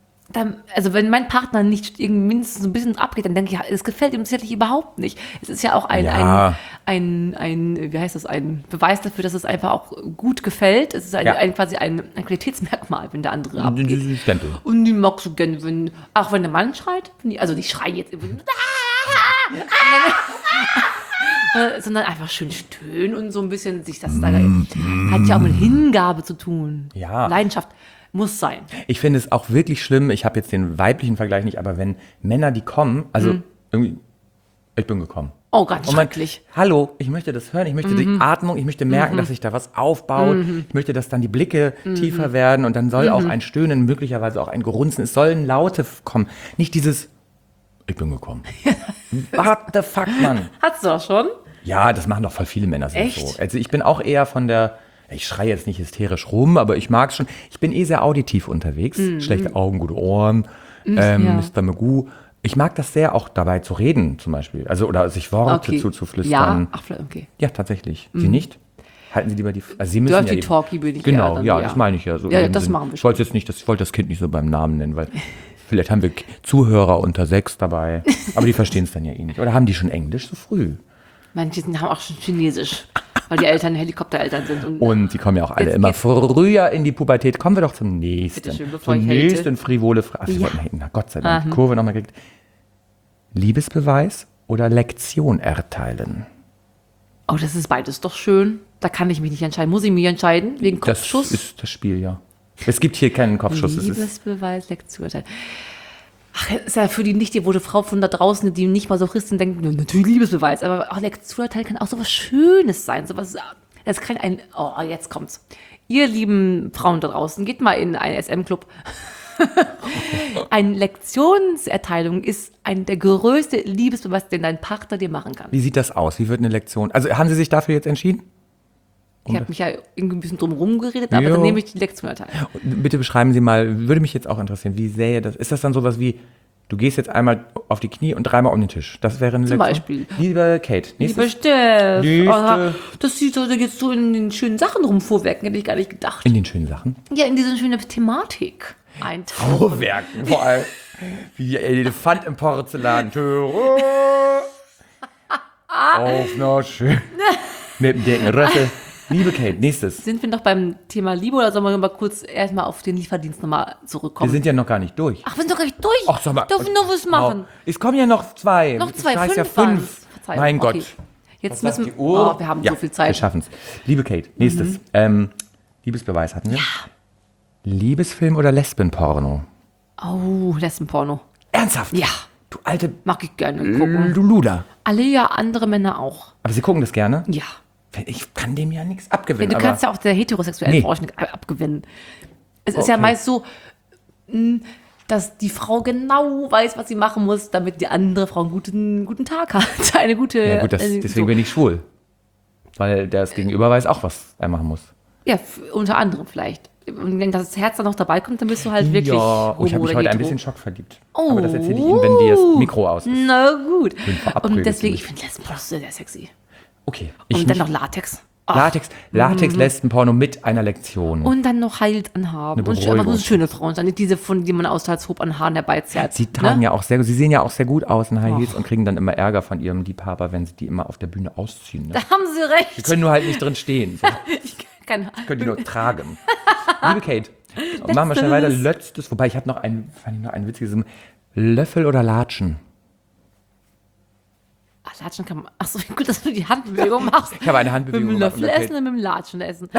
Also wenn mein Partner nicht irgendwie mindestens so ein bisschen abgeht, dann denke ich, ja, das gefällt ihm tatsächlich überhaupt nicht. Es ist ja auch Ja. wie heißt das, ein Beweis dafür, dass es einfach auch gut gefällt. Es ist quasi ein Qualitätsmerkmal, wenn der andere abgeht. Stempel. Und die magst du gerne, auch wenn der Mann schreit, also die schreien jetzt sondern einfach schön stöhnen und so ein bisschen sich das hat ja auch mit Hingabe zu tun. Ja. Leidenschaft muss sein. Ich finde es auch wirklich schlimm, ich habe jetzt den weiblichen Vergleich nicht, aber wenn Männer, die kommen, also irgendwie, ich bin gekommen. Oh, ganz Und man, schrecklich. hallo, ich möchte das hören, ich möchte die Atmung, ich möchte merken, dass sich da was aufbaut, ich möchte, dass dann die Blicke tiefer werden und dann soll auch ein Stöhnen, möglicherweise auch ein Grunzen, es sollen Laute kommen, nicht dieses, ich bin gekommen. What the fuck, Mann? Hat's doch schon. Ja, das machen doch voll viele Männer so. Echt? Also ich bin auch eher von der, ich schreie jetzt nicht hysterisch rum, aber ich mag es schon. Ich bin sehr auditiv unterwegs. Schlechte Augen, gute Ohren, Mr. Magoo. Ich mag das sehr, auch dabei zu reden zum Beispiel. Also, oder sich Worte zuzuflüstern. Ja, okay. Ja, tatsächlich. Sie nicht? Halten Sie lieber die... Also Sie müssen Dirty Talkie bin ich Genau, eher dann, ja, das meine ich ja. So Ja, in dem das Sinn. machen wir Ich wollte jetzt nicht, ich wollte das Kind nicht so beim Namen nennen, weil vielleicht haben wir Zuhörer unter 6 dabei, aber die verstehen es dann ja eh nicht. Oder haben die schon Englisch so früh? Manche haben auch schon Chinesisch, weil die Eltern Helikoptereltern sind. Und die kommen ja auch alle Jetzt immer geht's- früher in die Pubertät. Kommen wir doch zum nächsten. Bitte schön, bevor zum ich hate. nächsten frivole Frage. Ach, Sie wollten haten. Na Gott sei Dank, die Kurve nochmal gekriegt. Liebesbeweis oder Lektion erteilen? Oh, das ist beides doch schön. Da kann ich mich nicht entscheiden. Muss ich mich entscheiden? Wegen Das Kopfschuss? ist das Spiel, ja. Es gibt hier keinen Kopfschuss. Es ist, Liebesbeweis, Lektion. Ach, ist ja für die nicht devote Frau von da draußen, die nicht mal so Christen denken, ja, natürlich Liebesbeweis, aber auch Lektion kann auch so was Schönes sein. Sowas, das kann jetzt kommt's. Ihr lieben Frauen da draußen, geht mal in einen SM-Club. Eine Lektionserteilung ist der größte Liebesbeweis, den dein Partner dir machen kann. wie sieht das aus? Wie wird eine Lektion? Also haben Sie sich dafür jetzt entschieden? Ich habe mich ja irgendwie ein bisschen drum rumgeredet, aber Jo. dann nehme ich die Lektionerteilung. Und bitte beschreiben Sie mal, würde mich jetzt auch interessieren, wie sähe das? Ist das dann sowas wie, du gehst jetzt einmal auf die Knie und dreimal um den Tisch? Das wäre eine Zum Lektion? Beispiel. Liebe Kate, Lieber nächstes. Steff, Nächste. das sieht so, da jetzt so in den schönen Sachen rumvorwerken, hätte ich gar nicht gedacht. In den schönen Sachen. Ja, in diese schöne Thematik eintauchen. Vorwerken, vor allem. Wie der Elefant im Porzellan. Auf einer schön. Mit dem dicken Rössel. Liebe Kate, nächstes. Sind wir noch beim Thema Liebe oder sollen wir mal kurz erstmal auf den Lieferdienst nochmal Wir zurückkommen? sind ja noch gar nicht durch. Ach, wir sind doch gar nicht durch. Ach, sag mal. Dürfen nur was machen. Es kommen ja noch 2. Noch zwei, das heißt ja 5 waren's. 5. Verzeihung, Mein okay. Gott. Jetzt Was sagt müssen die Uhr? wir haben Ja, so viel Wir Zeit. schaffen es. Liebe Kate, nächstes. Liebesbeweis hatten wir. Ja. Liebesfilm oder Lesbenporno? Oh, Lesbenporno. Ernsthaft? Ja, Du alte mag ich gerne gucken. du Luder. Alle ja, andere Männer auch. Aber Sie gucken das gerne? Ja. Ich kann dem ja nichts abgewinnen. Du aber kannst ja auch der heterosexuellen Nee. Frau nicht abgewinnen. Es ist ja Okay. meist so, dass die Frau genau weiß, was sie machen muss, damit die andere Frau einen guten Tag hat. Eine gute. ja gut, deswegen so. bin ich schwul. Weil das Gegenüber weiß auch, was er machen muss. Ja, unter anderem vielleicht. Und wenn das Herz dann noch dabei kommt, dann bist du halt wirklich. Ja, ich habe homo mich oder heute ein hetero. bisschen schockverliebt. Aber das erzähle ich Ihnen, wenn das Mikro aus ist. Na gut. verabredet Und deswegen, mit- ich finde Lesbenporno sehr sexy. Okay. Ich Und dann nicht. noch Latex. Ach, Latex, Lesbenporno mit einer Lektion. und dann noch Heilt anhaben. Eine Und aber Beruhigung. so schöne Frauen sein, nicht diese, von die man aus als Hob an Haaren herbeizerrt. Sie tragen ne? ja auch sehr, sie sehen ja auch sehr gut aus in High Heels und kriegen dann immer Ärger von ihrem Liebhaber, wenn sie die immer auf der Bühne ausziehen. Ne? Da haben sie recht. Sie können nur halt nicht drin stehen. So. Ich kann, Können die nur tragen. Liebe Kate, machen wir schnell weiter. Letztes, wobei ich habe noch fand ich noch ein witziges Löffel oder Latschen. Ach, Latschen kann man. Ach so, gut, dass du die Handbewegung machst. Ich habe eine Mit Handbewegung dem gemacht. Löffel essen und mit dem Latschen essen.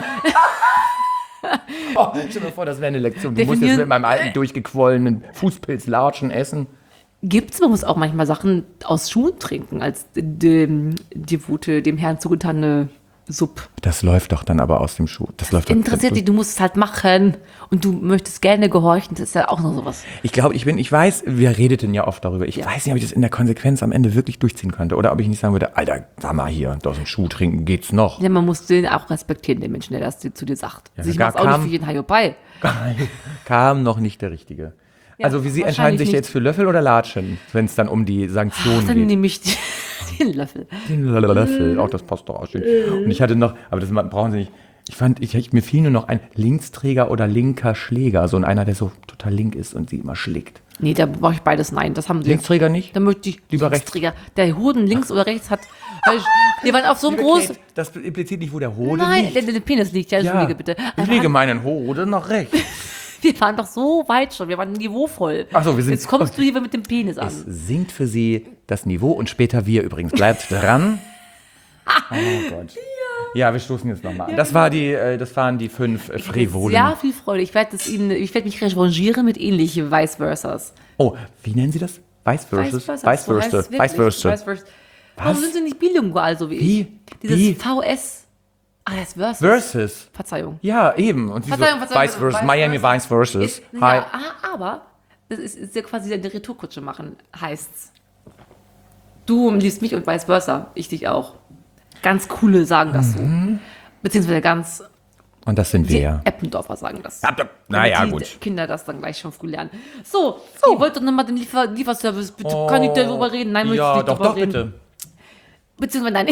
Oh, stell dir mal vor, das wäre eine Lektion. Du musst jetzt Definieren- mit meinem alten, durchgequollenen Fußpilz Latschen essen. Gibt's, man muss auch manchmal Sachen aus Schuhen trinken, als dem Herrn zugetane Sub. Das läuft doch dann aber aus dem Schuh. Das läuft doch Interessiert dich, du musst es halt machen und du möchtest gerne gehorchen, das ist ja auch noch sowas. Ich glaube, ich weiß, wir redeten ja oft darüber. Ich weiß nicht, ob ich das in der Konsequenz am Ende wirklich durchziehen könnte. Oder ob ich nicht sagen würde, Alter, sag mal hier, aus dem Schuh trinken geht's noch. Ja, man muss den auch respektieren, den Menschen, der das zu dir sagt. Ja, Also ich gar mach's auch nicht kam- für jeden Haiopai. Kam noch nicht der Richtige. Ja, also wie Sie entscheiden wahrscheinlich sich nicht. jetzt für Löffel oder Latschen, wenn es dann um die Sanktionen Dann geht? nehme ich den Löffel. Den Löffel, auch das passt doch auch schön. Und ich hatte noch, aber das brauchen Sie nicht, mir fiel nur noch ein Linksträger oder linker Schläger, so einer, der so total link ist und sie immer schlägt. Nee, da brauche ich beides. Nein, das haben sie. Linksträger nicht? Da möchte ich Lieber Linksträger. Der Hoden links oder rechts hat. Wir waren auf so einem großen. Kate, das impliziert nicht, wo der Hoden Nein, liegt. der Penis liegt. Ja, entschuldige bitte. Ich lege meinen Hoden nach rechts. Wir waren doch so weit schon. Wir waren niveauvoll. Ach so, wir sind- Jetzt kommst du hier mit dem Penis an. Es sinkt für Sie das Niveau und später wir übrigens. Bleibt dran. Oh Gott. Ja, wir stoßen jetzt nochmal an. Das waren die 5 Frivolen. Sehr viel Freude. Ich werde mich revanchieren mit ähnlichen Vice Versas. Oh, wie nennen Sie das? Vice versus? Vice versa. Vice versa. Warum sind sie nicht bilingual so wie Wie? ich? Dieses Wie? VS. Ah, das ist Versus. Versus. Verzeihung. Ja, eben. Und sie Verzeihung, so, Vice versus. Miami Vice versus. Ist, Hi. ja, aber das ist ja quasi eine Retourkutsche machen, heißt's. Du liebst mich und vice versa. Ich dich auch. Ganz coole sagen das so. Beziehungsweise ganz Und das sind Die wir. Eppendorfer sagen das. Naja, Damit die gut. Kinder das dann gleich schon früh lernen. So. Ich wollte doch nochmal den Lieferservice, bitte, kann ich darüber reden? Nein, möchte ich nicht darüber reden. bitte. Beziehungsweise, nein,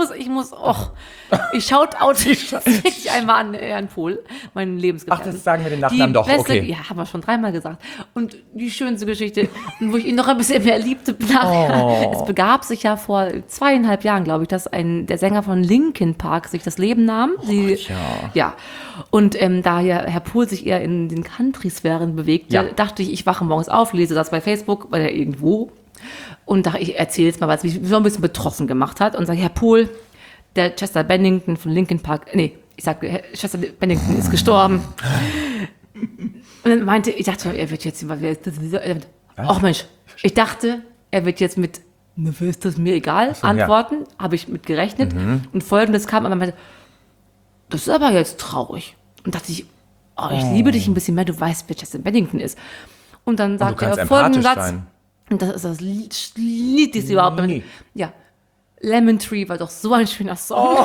ich Shoutout ich einmal an Herrn Pohl, meinen Lebensgefährten. Ach, das sagen wir den Nachnamen doch, okay. Ja, haben wir schon 3-mal gesagt. Und die schönste Geschichte, wo ich ihn noch ein bisschen mehr liebte nachher. Es begab sich ja vor 2,5 Jahren, glaube ich, dass der Sänger von Linkin Park sich das Leben nahm. Ja. Und da ja Herr Pohl sich eher in den Country-Sphären bewegte, dachte ich wache morgens auf, lese das bei Facebook oder irgendwo. Und dachte, ich erzähle jetzt mal, was mich so ein bisschen betroffen gemacht hat. Und sage, Herr Pohl, der Chester Bennington von Linkin Park, Chester Bennington ist gestorben. Und dann meinte, ich dachte, er wird jetzt, ach Mensch, ich dachte, er wird jetzt mit, ist das mir egal, antworten, habe ich mit gerechnet. Und Folgendes kam, aber meinte, das ist aber jetzt traurig. Und dachte ich, ich liebe dich ein bisschen mehr, du weißt, wer Chester Bennington ist. Und dann sagte er folgenden Satz. Und das ist das Lied, das überhaupt. Ja, Lemon Tree war doch so ein schöner Song.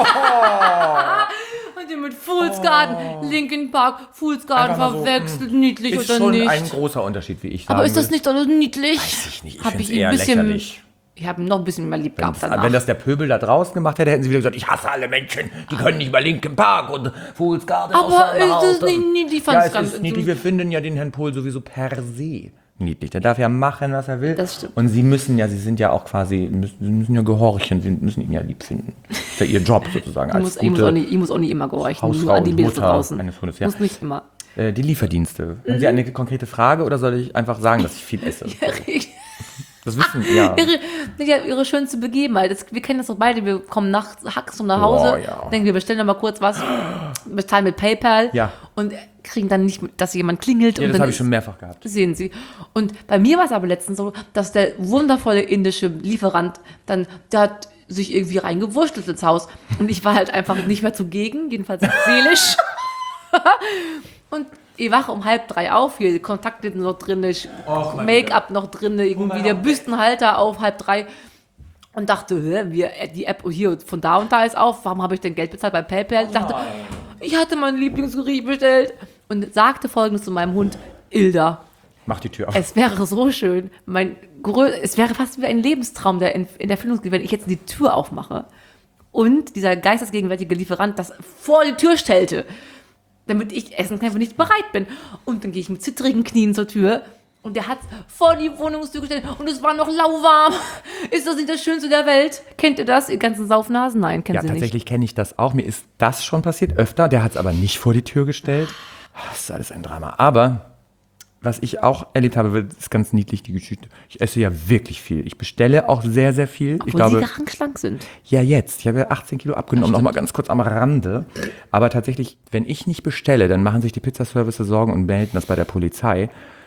Und den mit Fool's Garden, Linkin Park, Fool's Garden verwechselt, niedlich ist oder nicht. Ist schon ein großer Unterschied, wie ich sage. Aber ist das nicht alles niedlich? Weiß ich nicht, ich Hab finde es ihn eher ein bisschen, lächerlich. Ich habe ihn noch ein bisschen mehr lieb gehabt danach. Wenn das der Pöbel da draußen gemacht hätte, hätten sie wieder gesagt, ich hasse alle Menschen, die können nicht mal Linkin Park und Fool's Garden aber ist das nicht niedlich? Ja, es ist niedlich. Wir finden ja den Herrn Pohl sowieso per se niedlich. Der darf ja machen, was er will. Das stimmt. Und sie sind ja auch quasi, sie müssen ja gehorchen, sie müssen ihn ja lieb finden. Das ist ja ihr Job sozusagen. Ich muss auch nicht immer gehorchen, Hausfrau nur an die und Mädels Mutter draußen. eines Hundes, ja. Muss nicht immer. Die Lieferdienste. Haben Sie eine konkrete Frage oder soll ich einfach sagen, dass ich viel esse? Das wissen wir, ja. Ihre schönste Begebenheit. Wir kennen das doch beide. Wir kommen nachts nach Hause, denken, wir bestellen mal kurz was, bezahlen mit PayPal und kriegen dann nicht, dass jemand klingelt. Ja, und das dann habe ich schon mehrfach gehabt. Sehen Sie. Und bei mir war es aber letztens so, dass der wundervolle indische Lieferant der hat sich irgendwie reingewurschtelt ins Haus. Und ich war halt einfach nicht mehr zugegen, jedenfalls seelisch. Und ich wache um 2:30 auf, hier die Kontaktlinsen noch drin, Make-up noch drin, irgendwie der Büstenhalter auf 2:30 und dachte, die App hier von da und da ist auf, warum habe ich denn Geld bezahlt bei PayPal? Ich dachte, ich hatte mein Lieblingsgericht bestellt und sagte Folgendes zu meinem Hund, Ilda. Mach die Tür auf. Es wäre so schön, es wäre fast wie ein Lebenstraum, der in Erfüllung geht, wenn ich jetzt die Tür aufmache und dieser geistesgegenwärtige Lieferant das vor die Tür stellte, damit ich essen kann, wenn ich bereit bin. Und dann gehe ich mit zittrigen Knien zur Tür und der hat vor die Wohnungstür gestellt und es war noch lauwarm. Ist das nicht das Schönste der Welt? Kennt ihr das, ihr ganzen Saufnasen? Nein, kennen Sie nicht. Ja, tatsächlich kenne ich das auch. Mir ist das schon passiert, öfter. Der hat es aber nicht vor die Tür gestellt. Das ist alles ein Drama. Aber was ich auch erlebt habe, ist ganz niedlich, die Geschichte. Ich esse ja wirklich viel. Ich bestelle auch sehr, sehr viel. Obwohl ich glaube, Sie schlank sind. Ja, jetzt. Ich habe ja 18 Kilo abgenommen, noch mal ganz kurz am Rande. Aber tatsächlich, wenn ich nicht bestelle, dann machen sich die Pizzaservices Sorgen und melden das bei der Polizei.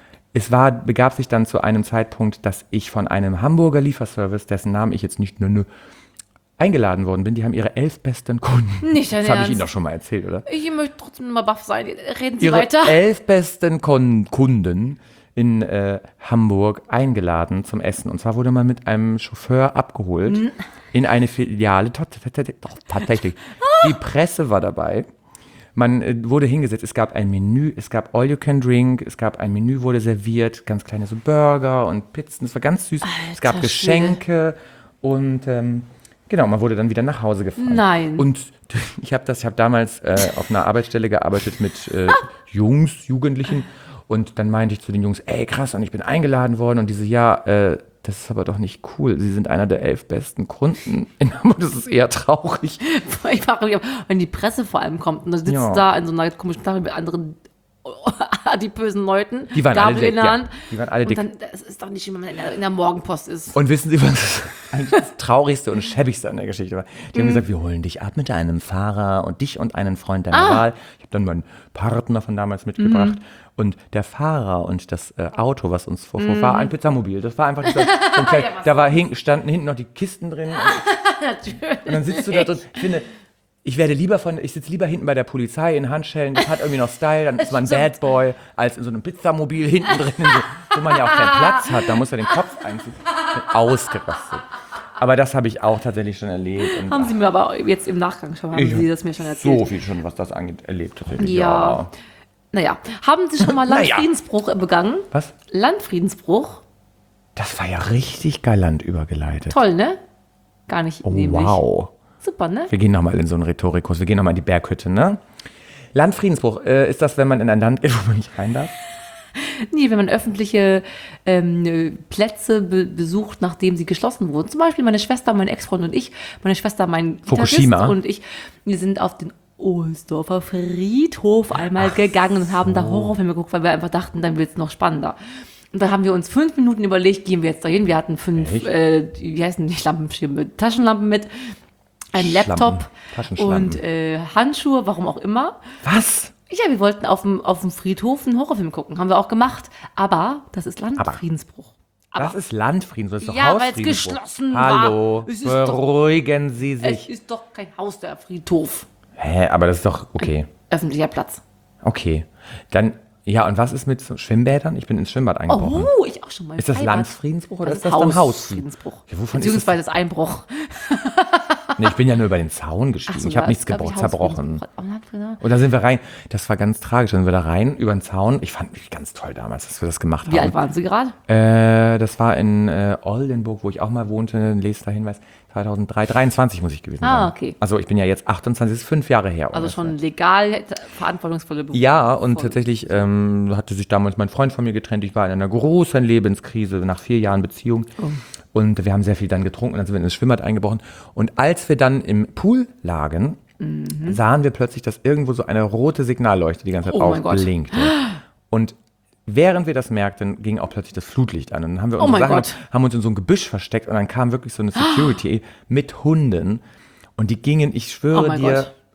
Begab sich dann zu einem Zeitpunkt, dass ich von einem Hamburger Lieferservice, dessen Namen ich jetzt nicht nenne, eingeladen worden bin. Die haben ihre 11 besten Kunden. Nicht dein Das Ernst? habe ich Ihnen doch schon mal erzählt, oder? Ich möchte trotzdem mal baff sein. Reden Sie Ihre weiter. 11 besten Kunden in Hamburg eingeladen zum Essen. Und zwar wurde man mit einem Chauffeur abgeholt in eine Filiale. Tatsächlich. Die Presse war dabei. Man wurde hingesetzt. Es gab ein Menü, es gab All You Can Drink, es gab ein Menü, wurde serviert, ganz kleine so Burger und Pizzen. Das war ganz süß. Alter, es gab Geschenke und genau, man wurde dann wieder nach Hause gefahren. Nein. Und ich habe damals auf einer Arbeitsstelle gearbeitet mit Jugendlichen. Und dann meinte ich zu den Jungs, ey krass, und ich bin eingeladen worden. Und diese, das ist aber doch nicht cool. Sie sind einer der 11 besten Kunden in Hamburg. Das ist eher traurig. Ich frage mich, wenn die Presse vor allem kommt und dann sitzt da in so einer komischen Sache mit anderen adipösen Leuten. Die waren alle dick, Die waren alle dick. Und dann, das ist doch nicht, wie man in der Morgenpost ist. Und wissen Sie, was das Traurigste und Schäbigste an der Geschichte war? Die haben gesagt, wir holen dich ab mit einem Fahrer und dich und einen Freund deiner Wahl. Ich habe dann meinen Partner von damals mitgebracht. Und der Fahrer und das Auto, was uns vorfuhr, war ein Pizzamobil. Das war einfach dieser, standen hinten noch die Kisten drin. Und dann sitzt du da drin. Ich finde, ich sitze lieber hinten bei der Polizei in Handschellen, das hat irgendwie noch Style, dann ist man Bad Boy, als in so einem Pizzamobil hinten drin, wo man ja auch keinen Platz hat, da muss er den Kopf einziehen. Ausgerastet. Aber das habe ich auch tatsächlich schon erlebt. Und Haben Sie mir aber jetzt im Nachgang schon, haben Sie das mir schon erzählt. so viel schon, was das angeht, erlebt tatsächlich. Ja. Naja, haben Sie schon mal Naja. Landfriedensbruch begangen? Was? Landfriedensbruch? Das war ja richtig galant übergeleitet. Toll, ne? Gar nicht Oh, nämlich. wow. Super, ne? Wir gehen nochmal in so einen Rhetorikkurs. Wir gehen nochmal in die Berghütte, ne? Landfriedensbruch, ist das, wenn man in ein Land geht, wo man nicht rein darf? Nee, wenn man öffentliche Plätze besucht, nachdem sie geschlossen wurden. Zum Beispiel meine Schwester, mein Ex-Freund und ich, meine Schwester, mein Fukushima. Gitarrist und ich, wir sind auf den Ohlsdorfer Friedhof einmal gegangen und haben da Horrorfilme geguckt, weil wir einfach dachten, dann wird es noch spannender. Und dann haben wir uns 5 Minuten überlegt, gehen wir jetzt dahin. Wir hatten 5, wie heißen die Lampenschirme, Taschenlampen mit, ein Laptop Taschenschlampen. und Handschuhe, warum auch immer. Was? Ja, wir wollten auf dem Friedhof einen Horrorfilm gucken. Haben wir auch gemacht. Aber das ist Landfriedensbruch. Das ist Landfriedensbruch, das ist doch Ja, weil es Hausfriedensbruch. geschlossen war. Hallo, Es ist doch- beruhigen Sie Es sich. ist doch kein Haus, der Friedhof. Hä, aber das ist doch okay. Öffentlicher Platz. Okay. Dann, ja, und was ist mit so Schwimmbädern? Ich bin ins Schwimmbad eingebrochen. Oh, ich auch schon mal. Ist das Freibad. Landfriedensbruch oder ist das dann Hausfriedensbruch? Ja, wovon ist das? Beziehungsweise Einbruch. Nee, ich bin ja nur über den Zaun gestiegen. Ach so, ich habe ja, nichts ist, glaub ich, zerbrochen. Hausfriedensbruch. Oh, Landfriedensbruch. Und da sind wir rein. Das war ganz tragisch. Dann sind wir da rein über den Zaun. Ich fand mich ganz toll damals, dass wir das gemacht Wie alt haben. waren Sie gerade? Das war in Oldenburg, wo ich auch mal wohnte. Ein letzter Hinweis. 2003, 23 muss ich gewesen sein. Ah, okay. Also ich bin ja jetzt 28, das ist 5 Jahre her. Also ungefähr. schon legal verantwortungsvolle Beruf. Ja, und tatsächlich hatte sich damals mein Freund von mir getrennt. Ich war in einer großen Lebenskrise nach 4 Jahren Beziehung. Oh. Und wir haben sehr viel dann getrunken und dann sind wir in das Schwimmbad eingebrochen. Und als wir dann im Pool lagen, sahen wir plötzlich, dass irgendwo so eine rote Signalleuchte die ganze Zeit Oh mein Gott. aufblinkte. Und während wir das merkten, ging auch plötzlich das Flutlicht an. Und dann haben wir Oh unsere mein Sachen, Gott. haben uns in so ein Gebüsch versteckt und dann kam wirklich so eine Security mit Hunden. Und die gingen, ich Oh schwöre mein dir, Gott.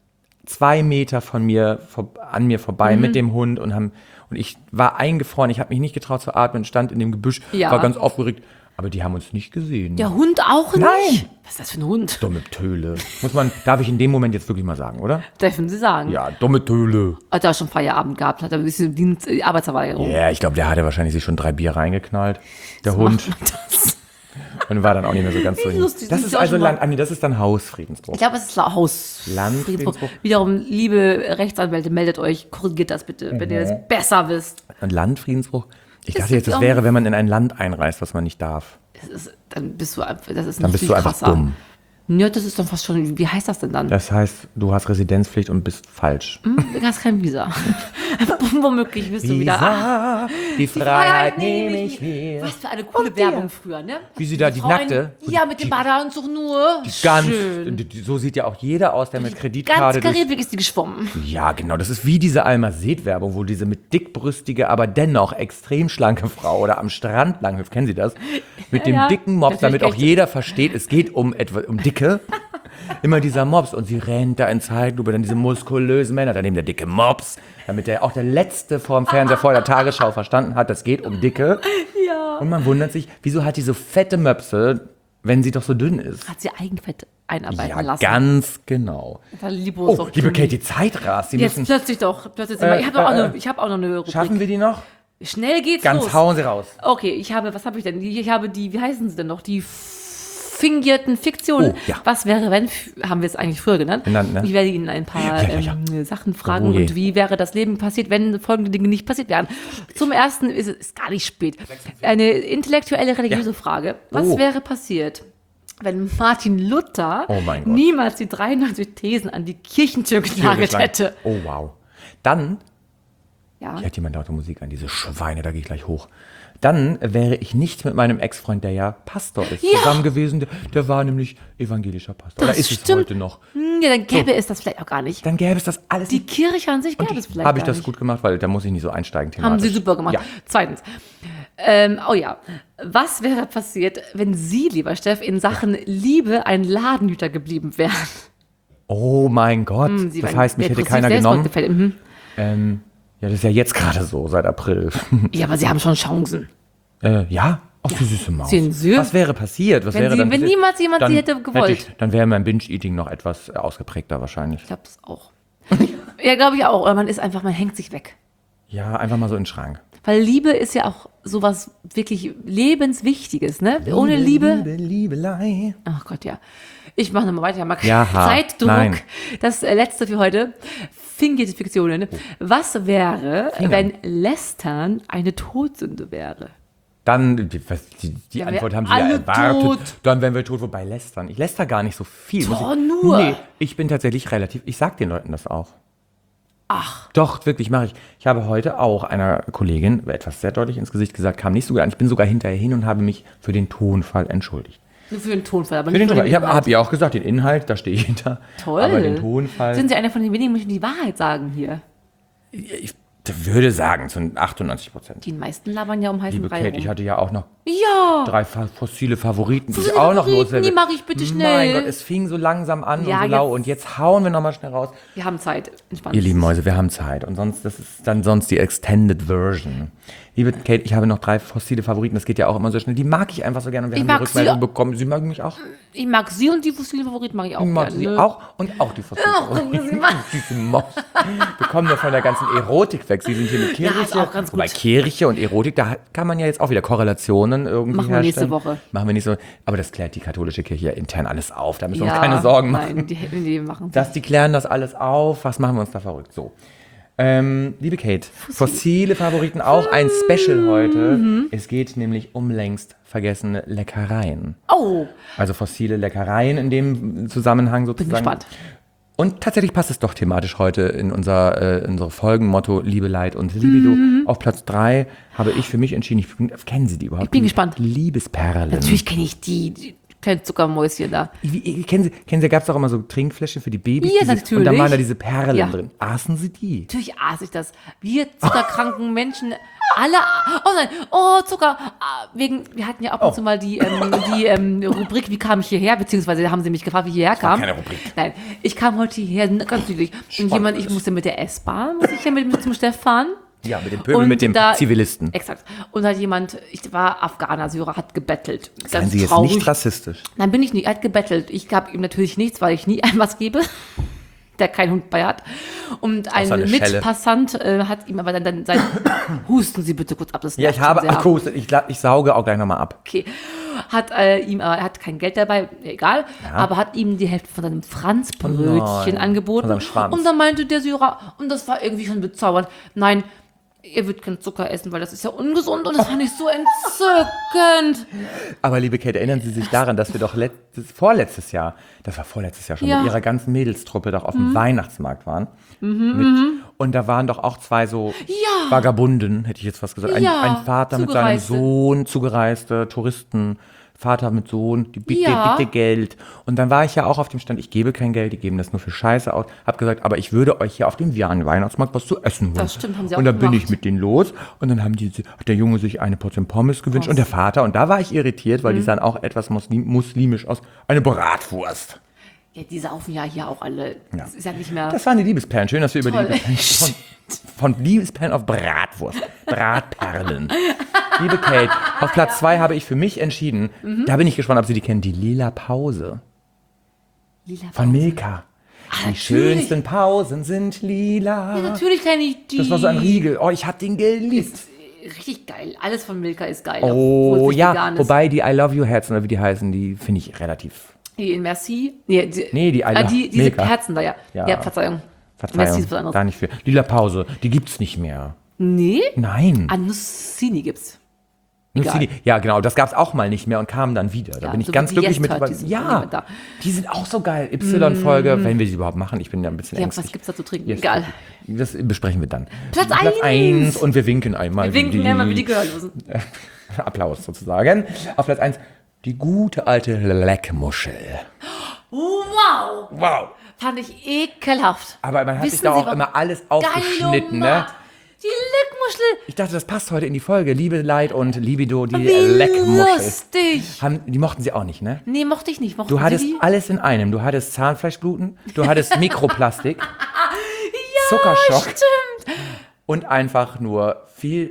2 Meter von mir, an mir vorbei Mhm. mit dem Hund und ich war eingefroren, ich habe mich nicht getraut zu atmen, stand in dem Gebüsch, Ja. war ganz aufgeregt, aber die haben uns nicht gesehen. Der Hund auch nicht? Nein. Was ist das für ein Hund? Dumme Töle. Darf ich in dem Moment jetzt wirklich mal sagen, oder? Dürfen Sie sagen. Ja, dumme Töle. Hat er schon Feierabend gehabt? Hat er ein bisschen Arbeitsverweigerung? Ja, ich glaube, der hatte wahrscheinlich sich schon 3 Bier reingeknallt, der Hund. Macht man das? Und war dann auch nicht mehr so ganz so. lustig, Das sind ist Sie auch also schon mal- das ist dann Hausfriedensbruch. Ich glaube, es ist Hausfriedensbruch. Landfriedensbruch. Wiederum, liebe Rechtsanwälte, meldet euch, korrigiert das bitte, wenn ihr es besser wisst. Und Landfriedensbruch? Ich Es dachte jetzt, gibt das auch- wäre, wenn man in ein Land einreist, was man nicht darf. Dann bist du einfach, das ist Dann noch bist viel du einfach krasser. dumm. Ja, das ist dann fast schon, wie heißt das denn dann? Das heißt, du hast Residenzpflicht und bist falsch. Du hast kein Visa. Womöglich bist du wieder. Die Freiheit nehme ich mir. Was für eine coole Werbung früher, ne? Wie sie da, die Frauen- nackte? Ja, mit dem Badeanzug nur. Ganz, Schön. so sieht ja auch jeder aus, der mit Ganz Kreditkarte durch. Karibik ist die geschwommen. Ja, genau. Das ist wie diese Almazet-Werbung, wo diese mit dickbrüstige, aber dennoch extrem schlanke Frau oder am Strand langhüpft. Kennen Sie das? Mit dem Ja, dicken Mops, natürlich damit auch kenn ich jeder versteht, es geht um Dicke. Immer dieser Mops. Und sie rennt da in Zeitlupe, dann diese muskulösen Männer, daneben der dicke Mops, damit auch der Letzte vorm Fernseher vor der Tagesschau verstanden hat, das geht um Dicke. Ja. Und man wundert sich, wieso hat die so fette Möpse, wenn sie doch so dünn ist? Hat sie Eigenfett einarbeiten Ja, lassen. ganz genau. Das Libo ist Oh, doch liebe Chemie. Kate, die Zeit rast. Sie Jetzt müssen, plötzlich doch. Plötzlich ich habe auch noch eine Rubrik. schaffen wir die noch? Schnell geht's Ganz los. hauen Sie raus. Okay, was habe ich denn? Ich habe die, wie heißen sie denn noch? Die fingierten Fiktionen. Oh, ja. Was wäre, wenn, haben wir es eigentlich früher genannt. Genannt, ne? Ich werde Ihnen ein paar Ja. Sachen fragen Oh je. und wie wäre das Leben passiert, wenn folgende Dinge nicht passiert wären. Zum ersten ist es gar nicht spät. Eine intellektuelle, religiöse Frage. Was Oh. wäre passiert, wenn Martin Luther Oh mein Gott. niemals die 93 Thesen an die Kirchentür genagelt hätte? Oh, wow. Dann, Ja. hier hat jemand laute Musik an, diese Schweine, da gehe ich gleich hoch. Dann wäre ich nicht mit meinem Ex-Freund, der ja Pastor ist, Ja. zusammen gewesen. Der war nämlich evangelischer Pastor. Oder ist es stimmt. heute noch? Ja, dann gäbe es das vielleicht auch gar nicht. Dann gäbe es das alles Die nicht. Kirche an sich gäbe es vielleicht Habe ich gar das nicht. gut gemacht, weil da muss ich nicht so einsteigen thematisch. Haben Sie super gemacht. Ja. Zweitens. Oh ja. Was wäre passiert, wenn Sie, lieber Steff, in Sachen Liebe ein Ladenhüter geblieben wären? Oh mein Gott. Sie Das waren heißt, mich hätte depressiv, keiner genommen. Selbstmordgefährdet. Ja, das ist ja jetzt gerade so, seit April. Ja, aber Sie haben schon Chancen. Ja? Ach, die süße Maus. Sind Sie? Was wäre passiert? Was Wenn wäre Sie- dann wenn passiert? niemals jemand Dann Sie hätte gewollt. dann wäre mein Binge-Eating noch etwas ausgeprägter wahrscheinlich. Ich glaube das auch. Ja, glaube ich auch. Oder man ist einfach, man hängt sich weg. Ja, einfach mal so in den Schrank. Weil Liebe ist ja auch sowas wirklich lebenswichtiges, ne? Ohne Liebe. Liebelei. Ach Gott, ja. Ich mache nochmal weiter. Mal Ja, Zeitdruck. nein. Das letzte für heute. Fingierte Fiktionen. Was wäre, wenn Lästern eine Todsünde wäre? Dann, die Ja, Antwort wir haben Sie ja alle erwartet. tot. Dann wären wir tot, wobei lästern. Ich läster gar nicht so viel. Doch, nur. Nee, ich bin tatsächlich relativ, ich sag den Leuten das auch. Ach. Doch, wirklich, mache ich. Ich habe heute auch einer Kollegin etwas sehr deutlich ins Gesicht gesagt, kam nicht so gut an. Ich bin sogar hinterher hin und habe mich für den Tonfall entschuldigt. Nur für den Tonfall, aber Für den nicht für Tonfall. Ich Inhalt. habe ihr auch gesagt, den Inhalt, da stehe ich hinter. Toll. Aber den Tonfall, Sind Sie einer von den wenigen Menschen, die die Wahrheit sagen hier? ich würde sagen, zu 98%. Die meisten labern ja um heißen Liebe Brei Kate, ich rum. hatte ja auch noch Ja. 3 fossile Favoriten, die ich Fossile auch noch Favoriten, loswerde. die mache ich bitte schnell. Mein Gott, es fing so langsam an Ja, und so lau jetzt- und jetzt hauen wir nochmal schnell raus. Wir haben Zeit. Entspannt. Ihr lieben Mäuse, wir haben Zeit und sonst, das ist dann sonst die Extended Version. Liebe Kate, ich habe noch 3 fossile Favoriten, das geht ja auch immer so schnell. Die mag ich einfach so gerne und wir Ich haben die mag Rückmeldung sie- bekommen. Sie mag mich auch. Ich mag sie und die fossilen Favoriten mag ich auch Ich mag gerne. sie ne? auch und auch die fossilen Favoriten. sie mag- Diese Maus. Wir kommen ja von der ganzen Erotik weg. Sie sind hier mit Kirche. Ja, ist auch ganz gut. Wobei Kirche und Erotik, da kann man ja jetzt auch wieder Korrelationen irgendwie Machen wir nächste herstellen. Woche. Machen wir nicht so. Aber das klärt die katholische Kirche ja intern alles auf. Da müssen wir Ja, uns keine Sorgen machen. Nein, die machen Die klären das alles auf. Was machen wir uns da verrückt? So. Liebe Kate, fossile Favoriten, auch ein Special heute. Mhm. Es geht nämlich um längst vergessene Leckereien. Oh, Also fossile Leckereien in dem Zusammenhang sozusagen. bin gespannt. Und tatsächlich passt es doch thematisch heute in unser Folgenmotto Liebe, Leid und Libido. Auf Platz 3 habe ich für mich entschieden, kennen Sie die überhaupt? Ich bin gespannt. Liebesperlen. Natürlich kenne ich die kleinen Zuckermäuschen da. Kennen Sie, gab es auch immer so Trinkfläschchen für die Babys? Ja, Und natürlich. da waren da diese Perlen Ja. drin. Aßen Sie die? Natürlich aß ich das. Wir zuckerkranken Menschen, alle, oh nein, oh Zucker, wir hatten ja ab und zu mal die Rubrik, wie kam ich hierher, beziehungsweise haben sie mich gefragt, wie ich hierher kam. keine Rubrik. Nein, ich kam heute hierher, ganz südlich. Und ich musste mit der S-Bahn, mit zum Steff fahren. Ja, mit dem Pöbel, mit dem Zivilisten. Exakt. Und hat jemand, ich war Afghaner, Syrer, hat gebettelt. Seien Sie jetzt traurig. nicht rassistisch. Nein, bin ich nicht. Er hat gebettelt. Ich gab ihm natürlich nichts, weil ich nie einem was gebe, der keinen Hund bei hat. Und ein Außer eine Schelle. Mitpassant hat ihm aber dann sein Husten Sie bitte kurz ab. Das Ja, ich nervt habe schon sehr. Akkus. Ich sauge auch gleich nochmal ab. Okay. Er hat kein Geld dabei, egal, aber hat ihm die Hälfte von seinem Franzbrötchen Oh nein, angeboten. von seinem Schwanz. Und dann meinte der Syrer, und das war irgendwie schon bezaubernd, nein, ihr würdet keinen Zucker essen, weil das ist ja ungesund und das fand ich so entzückend. Aber liebe Kate, erinnern Sie sich daran, dass wir doch vorletztes Jahr schon, Ja. mit Ihrer ganzen Mädelstruppe doch auf dem Weihnachtsmarkt waren. Und da waren doch auch 2 so Ja. Vagabunden, hätte ich jetzt fast gesagt. Ja, Ein Vater mit seinem Zugereiste. Sohn, zugereiste Touristen, Vater mit Sohn, die bitte, Ja. bitte Geld. Und dann war ich ja auch auf dem Stand, ich gebe kein Geld, die geben das nur für Scheiße aus. Hab gesagt, aber ich würde euch hier auf dem Weihnachtsmarkt was zu essen holen. Das stimmt, haben sie auch Und dann bin gemacht. ich mit denen los und dann hat der Junge sich eine Portion Pommes gewünscht und der Vater, und da war ich irritiert, weil die sahen auch etwas muslimisch aus, eine Bratwurst. Ja, die saufen ja hier auch alle. Das ist ja nicht mehr. Das waren die Liebesperlen. Schön, dass wir über die Toll. Liebesperlen von Liebesperlen auf Bratwurst. Bratperlen. Liebe Kate, auf Platz 2 habe ich für mich entschieden, da bin ich gespannt, ob Sie die kennen, die Lila Pause Lila von Milka. Die natürlich. schönsten Pausen sind lila. Ja, natürlich kenne ich die. Das war so ein Riegel. Oh, ich hab den geliebt. Ist richtig geil. Alles von Milka ist geil. Oh obwohl es nicht ja, vegan ist. wobei die I Love You Herzen oder wie die heißen, die finde ich relativ. Die in Merci. Nee, die diese Milka. Kerzen da, ja. Ja. Ja, Verzeihung. Merci Verzeihung, ist was anderes. gar nicht für. Lila Pause, die gibt's nicht mehr. Nee, Nein. Nussini gibt's. Nussini. Ja, genau, das gab's auch mal nicht mehr und kam dann wieder. Da Ja, bin ich so ganz wie die glücklich mit. Yes Hurt, die sind Ja, da. die sind auch so geil. Y-Folge, wenn wir sie überhaupt machen. Ich bin ja ein bisschen Ja, ängstlich. was gibt's da zu trinken? Yes. Egal. Das besprechen wir dann. Platz 1 und wir winken einmal. Wir winken einmal wie die Gehörlosen. Applaus sozusagen. Auf Platz 1 die gute alte Leckmuschel. Wow! Wow. Fand ich ekelhaft. Aber man hat sich Wissen da Sie, auch was immer alles geil aufgeschnitten, ne? gemacht. Die Leckmuschel. Ich dachte, das passt heute in die Folge. Liebe, Leid und Libido, die Wie Leckmuschel. lustig. Die mochten sie auch nicht, ne? Nee, mochte ich nicht. Mochten Du hattest Sie die? alles in einem. Du hattest Zahnfleischbluten, du hattest Mikroplastik, Zuckerschock Stimmt. und einfach nur viel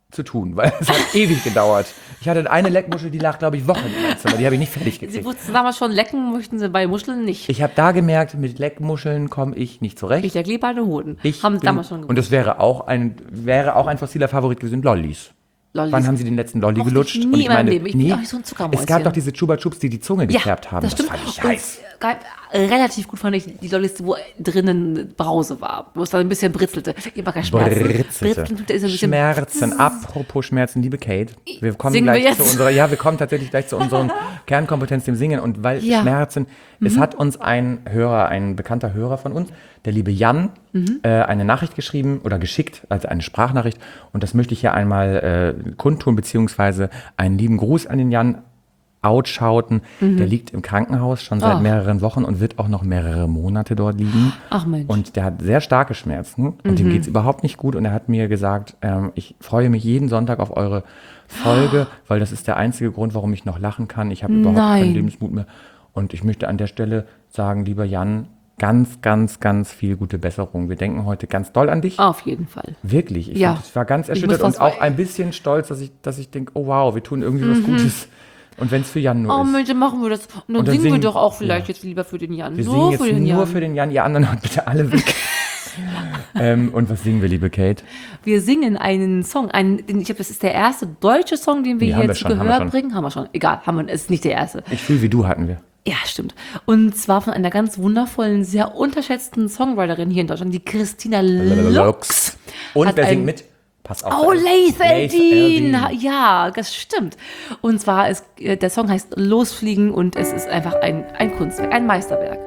zu tun, weil es hat ewig gedauert. Ich hatte eine Leckmuschel, die lag, glaube ich, Wochen in meinem Zimmer. Die habe ich nicht fertig Sie gekriegt. wussten damals schon, lecken möchten sie bei Muscheln nicht. Ich habe da gemerkt, mit Leckmuscheln komme ich nicht zurecht. Ich leg lieber eine Hoden. Ich Haben bin- damals schon Und das wäre auch ein fossiler Favorit gewesen, Lollis. Lollis. Wann haben Sie den letzten Lolli Mochte ich gelutscht? nie Und in meinem Leben. Ich bin auch nicht so ein Zuckermäuschen. Es gab doch diese Chupa Chups, die Zunge gefärbt haben. das stimmt. fand ich Und heiß. relativ gut fand ich die Lollis, wo drinnen Brause war, wo es dann ein bisschen britzelte. Ich mag ja Schmerzen. Britzelte. Britzeln tut er so ein bisschen. Schmerzen. Apropos Schmerzen, liebe Kate. Wir kommen Singen wir gleich jetzt? wir kommen tatsächlich gleich zu unseren Kernkompetenz, dem Singen. Und weil Ja. Schmerzen, es hat uns ein bekannter Hörer von uns, der liebe Jan, eine Nachricht geschrieben oder geschickt, also eine Sprachnachricht. Und das möchte ich hier einmal kundtun, beziehungsweise einen lieben Gruß an den Jan outschauten. Der liegt im Krankenhaus schon seit mehreren Wochen und wird auch noch mehrere Monate dort liegen. Ach Mensch. Und der hat sehr starke Schmerzen und dem geht es überhaupt nicht gut. Und er hat mir gesagt, ich freue mich jeden Sonntag auf eure Folge, weil das ist der einzige Grund, warum ich noch lachen kann. Ich habe überhaupt Nein. keinen Lebensmut mehr. Und ich möchte an der Stelle sagen, lieber Jan, ganz, ganz, ganz viel gute Besserung. Wir denken heute ganz doll an dich. Auf jeden Fall. Wirklich. Ich Ja. war ganz Ich muss erschüttert und fast auch weinen. ein bisschen stolz, dass ich denke, oh wow, wir tun irgendwie was Gutes. Und wenn es für Jan nur Oh ist. Mensch, dann machen wir das. Und dann Und dann singen wir singen- doch auch vielleicht jetzt lieber für den Jan. Wir So singen jetzt für den nur Jan. für den Jan, ihr anderen haut bitte alle weg. Und was singen wir, liebe Kate? Wir singen einen Song. Ich glaube, das ist der erste deutsche Song, den wir Nee, hier haben wir zu schon, haben wir Gehör schon. bringen. Haben wir schon. Egal, es ist nicht der erste. Ich fühle wie du hatten wir. Ja, stimmt. Und zwar von einer ganz wundervollen, sehr unterschätzten Songwriterin hier in Deutschland, die Christina Lux. Und Hat wer ein- singt mit? Pass auf. Oh, Laith Eldin. Eldin. Ja, das stimmt. Und zwar der Song heißt Losfliegen und es ist einfach ein Kunstwerk, ein Meisterwerk.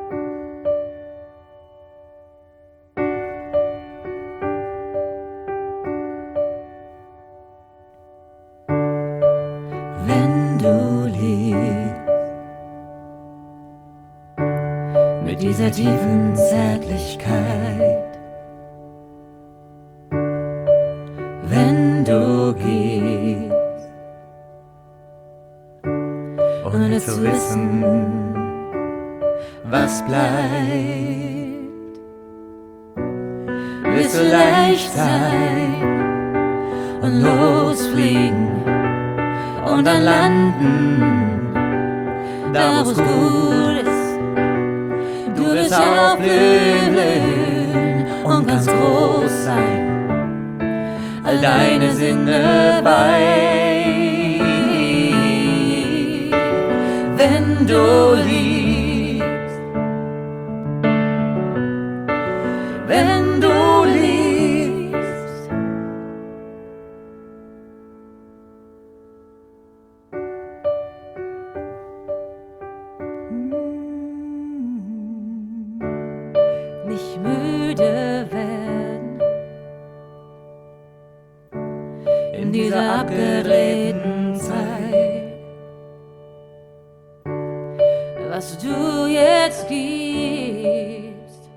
Wenn du liebst, mit dieser tiefen Zärtlichkeit, wenn du gehst, ohne zu wissen, was bleibt, wirst du leicht sein und losfliegen und dann landen, da wo's gut ist. Du wirst aufblühen und ganz groß sein, all deine Sinne bei. Wenn du liebst, wenn du liebst, nicht müde werden in dieser abgedrehten Zeit. Was du jetzt gibst,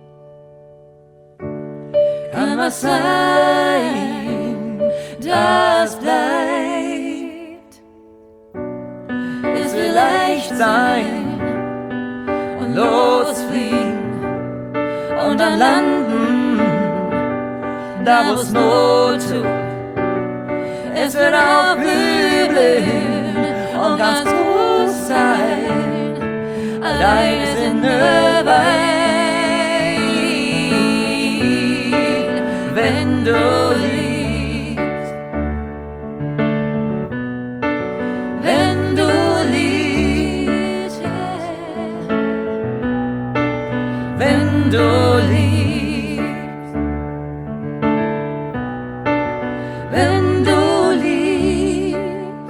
kann was sein, das bleibt. Es will leicht sein und losfliegen und dann landen, da wo's Not tut. Es wird aufblühen und ganz groß sein, all deine Sinne weit. Wenn du liebst, wenn du liebst, yeah. Wenn du liebst, wenn du liebst.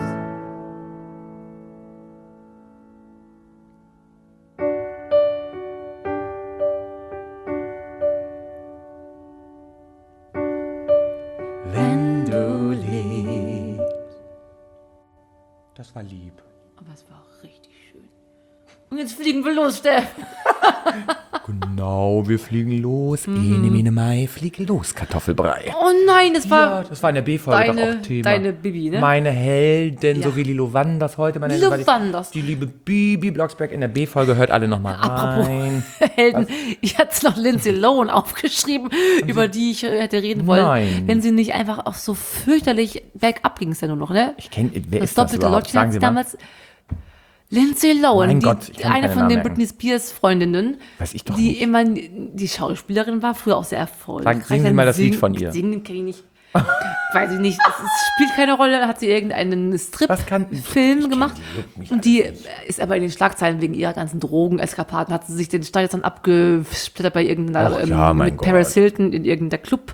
Wenn du liebst. Das war lieb. Aber es war auch richtig schön. Und jetzt fliegen wir los, Steff. Genau, wir fliegen los. Ene, mene, mai, flieg los, Kartoffelbrei. Oh nein, das war Ja, das war in der B-Folge doch auch Thema. deine Bibi, ne? Meine Heldin, Ja. so wie Lilo Wanders heute. Meine Lilo Heldin war Wanders. Die liebe Bibi Blocksberg in der B-Folge, hört alle nochmal rein. Helden. Ich hatte noch Lindsay Lohan aufgeschrieben, über die ich hätte reden wollen. Nein. Wenn sie nicht einfach auch so fürchterlich bergab ging es ja nur noch, ne? Ich kenne, wer Das ist das doppelte überhaupt? Lottchen Sagen hat Sie sie mal. damals. Lindsay Lohan, Mein Gott, ich kann eine keine von Namen den merken. Britney Spears Freundinnen, Weiß ich doch die nicht. immer die Schauspielerin war, früher auch sehr erfolgreich. Singen Sie mal das Lied von ihr. Singen kenne ich nicht. Weiß ich nicht. Spielt keine Rolle. Hat sie irgendeinen Was kann- Strip-Film gemacht. juckt mich Und die ist aber in den Schlagzeilen wegen ihrer ganzen Drogeneskapaden, hat sie sich den Stall jetzt dann abgesplittert bei irgendeiner, Ach ja, mein mit Gott. Paris Hilton in irgendeiner Club.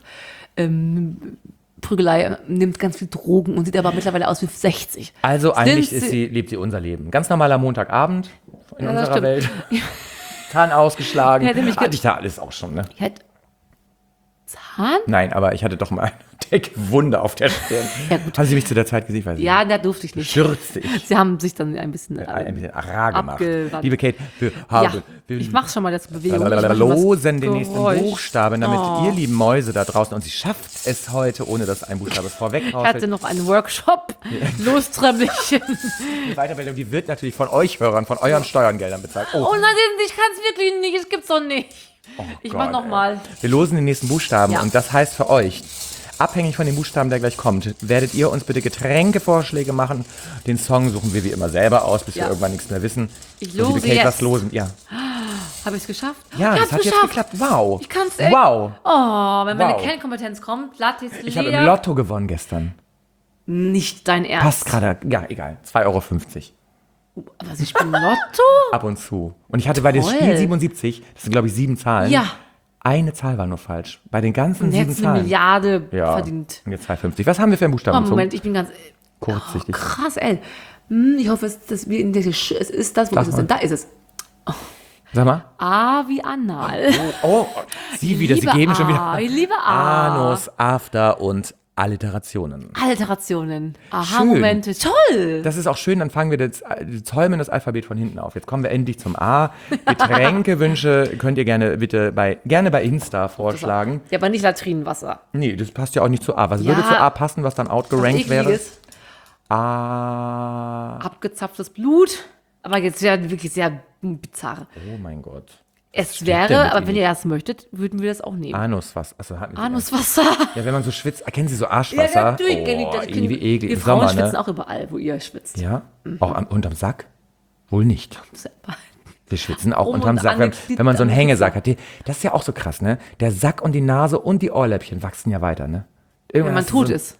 Prügelei, nimmt ganz viel Drogen und sieht aber mittlerweile aus wie 60. Also eigentlich Lindsay- lebt sie unser Leben. Ganz normaler Montagabend in Ja, das unserer stimmt. Welt. Zahn ausgeschlagen. Hätte mich Hatte ich da alles auch schon, ne? Die hat Zahn? Nein, aber ich hatte doch mal eine dicke Wunde auf der Stirn. Ja, gut. Haben Sie mich zu der Zeit gesehen? Ich weiß Ja, da durfte ich nicht. Stürzte ich. Sie haben sich dann ein bisschen, Ein bisschen rar gemacht. abgewandt. Liebe Kate, wir ja, haben ich mache schon mal das Bewegung. Ich mach schon losen das den nächsten Geräusch. Buchstaben, damit Oh. ihr lieben Mäuse da draußen, und sie schafft es heute, ohne dass ein Buchstabe vorweg Ich hatte rausfällt. noch einen Workshop. Loströmlichen. Die Weiterbildung, die wird natürlich von euch Hörern, von euren Steuergeldern bezahlt. Oh nein, ich kann es wirklich nicht. Es gibt's doch nicht. Ich mach Gott, noch ey. mal. Wir losen den nächsten Buchstaben Ja. und das heißt für euch, abhängig von dem Buchstaben, der gleich kommt, werdet ihr uns bitte Getränkevorschläge machen. Den Song suchen wir wie immer selber aus, bis wir Ja. irgendwann nichts mehr wissen. Ich Und liebe lose Kate, jetzt. was losen? Ja, Habe ich es geschafft? ja ich das hat jetzt geklappt. Wow. Ich kann's echt. Wow. Oh, wenn meine Wow. Kernkompetenz kommt, Lattes Ich habe im Leder. Lotto gewonnen gestern. Nicht dein Ernst. Passt gerade. Ja, egal. 2,50 €. Aber sie spielen Lotto? Ab und zu. Und ich hatte bei dem Toll. Spiel 77, das sind glaube ich 7 Zahlen. Ja. Eine Zahl war nur falsch. Bei den ganzen Und 7 jetzt eine Zahlen. Milliarde Ja. verdient. Und jetzt 2,50. Was haben wir für einen Buchstaben? Oh, gezogen? Moment, ich bin ganz Kurzsichtig. krass, ey. Ich hoffe, dass wir in der es ist das, wo Sag ist es mal. denn? Da ist es. Sag mal. A wie Anal. Oh, Sie wieder. Sie Liebe geben schon wieder. A, ich liebe A. Anus, After und Alliterationen. Alliterationen. Schön. Aha-Momente. Toll. Das ist auch schön, dann fangen wir das Zäumen das Alphabet von hinten auf. Jetzt kommen wir endlich zum A. Getränkewünsche könnt ihr gerne bitte bei Insta vorschlagen. Ja, aber nicht Latrinenwasser. Nee, das passt ja auch nicht zu A. Was Ja. würde zu A passen, was dann outgerankt wäre? Ekliges, A. abgezapftes Blut. Aber jetzt wäre wirklich sehr bizarr. Oh mein Gott. Es denn mit wäre, aber Ihnen? wenn ihr das möchtet, würden wir das auch nehmen. Anus, was? Also, hatten Sie Anuswasser. das? Ja, wenn man so schwitzt. Kennen Sie so Arschwasser? natürlich. Oh, wie eklig. Wir Im Frauen Sommer, schwitzen ne? auch überall, wo ihr schwitzt. Ja, auch unterm Sack? Wohl nicht. Wir schwitzen auch Oben unterm und Sack, an wenn, den wenn man so einen Gliedern. Hängesack hat. Das ist ja auch so krass, ne? Der Sack und die Nase und die Ohrläppchen wachsen ja weiter, ne? Irgendwann Wenn man hast du tot so- ist.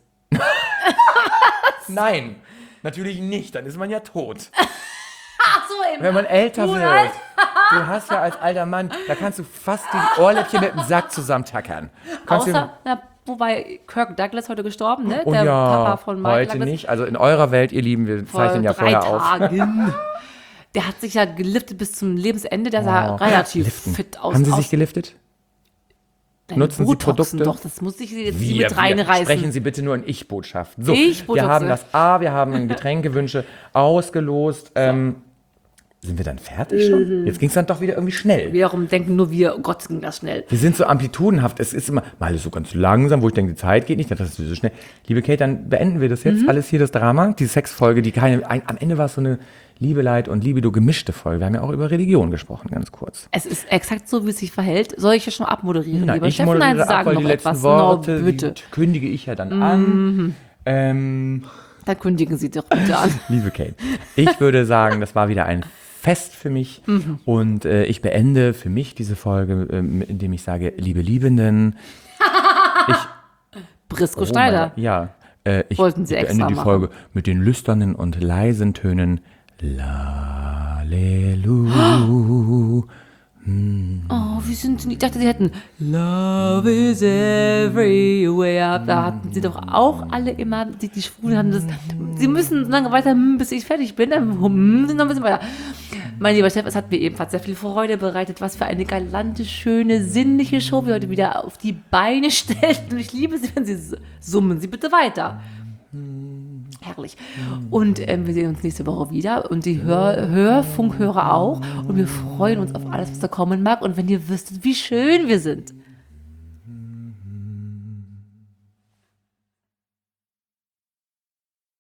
Nein, natürlich nicht. Dann ist man ja tot. Ach so, eben. Wenn man älter Gut, wird. alt. Du hast ja als alter Mann, da kannst du fast die Ohrläppchen mit dem Sack zusammentackern. Kannst du- Außer, wobei Kirk Douglas heute gestorben, ne? oh der ja, Papa von Michael heute Douglas. nicht. Also in eurer Welt, ihr Lieben, wir Vor zeichnen ja 3 vorher auf. Tagen. Der hat sich ja geliftet bis zum Lebensende. Der sah Oh, relativ liften. fit aus. Haben Sie aus sich geliftet? Deine nutzen Sie Botoxen Produkte? Doch, das muss ich jetzt mit reinreißen. Sprechen Sie bitte nur in Ich-Botschaften. So, Ich-Botoxe. wir haben das A, wir haben Getränkewünsche ausgelost. Sind wir dann fertig schon? Jetzt ging es dann doch wieder irgendwie schnell. Wiederum denken nur wir, oh Gott, ging das schnell. Wir sind so amplitudenhaft. Es ist immer, mal ist so ganz langsam, wo ich denke, die Zeit geht nicht, dann ist es so schnell. Liebe Kate, dann beenden wir das jetzt. Mhm. Alles hier, das Drama, die Sexfolge, am Ende war es so eine Liebe, Leid und Libido gemischte Folge. Wir haben ja auch über Religion gesprochen, ganz kurz. Es ist exakt so, wie es sich verhält. Soll ich ja schon abmoderieren, Na, lieber ich Steffen? Nein, Sie moderiere ab, sagen weil noch die letzten etwas. Worte, No, bitte. die kündige ich ja dann an. Dann kündigen Sie doch bitte an. Liebe Kate, ich würde sagen, das war wieder ein Fest für mich und ich beende für mich diese Folge, indem ich sage, liebe Liebenden, Brisco oh mein Schneider. Gott, ja, ich Wollten Sie beende extra die machen. Folge mit den lüsternen und leisen Tönen Lalelu. Oh, wie sind die? Ich dachte, sie hätten Love is everywhere. Da hatten sie doch auch alle immer, die Schwulen haben das. Sie müssen so lange weiter, bis ich fertig bin. Dann sind noch ein bisschen weiter. Mein lieber Chef, es hat mir ebenfalls sehr viel Freude bereitet. Was für eine galante, schöne, sinnliche Show wir heute wieder auf die Beine stellen. Und ich liebe sie, wenn sie summen. Sie bitte weiter. herrlich. Und wir sehen uns nächste Woche wieder und die Hörfunkhörer auch. Und wir freuen uns auf alles, was da kommen mag. Und wenn ihr wüsstet, wie schön wir sind.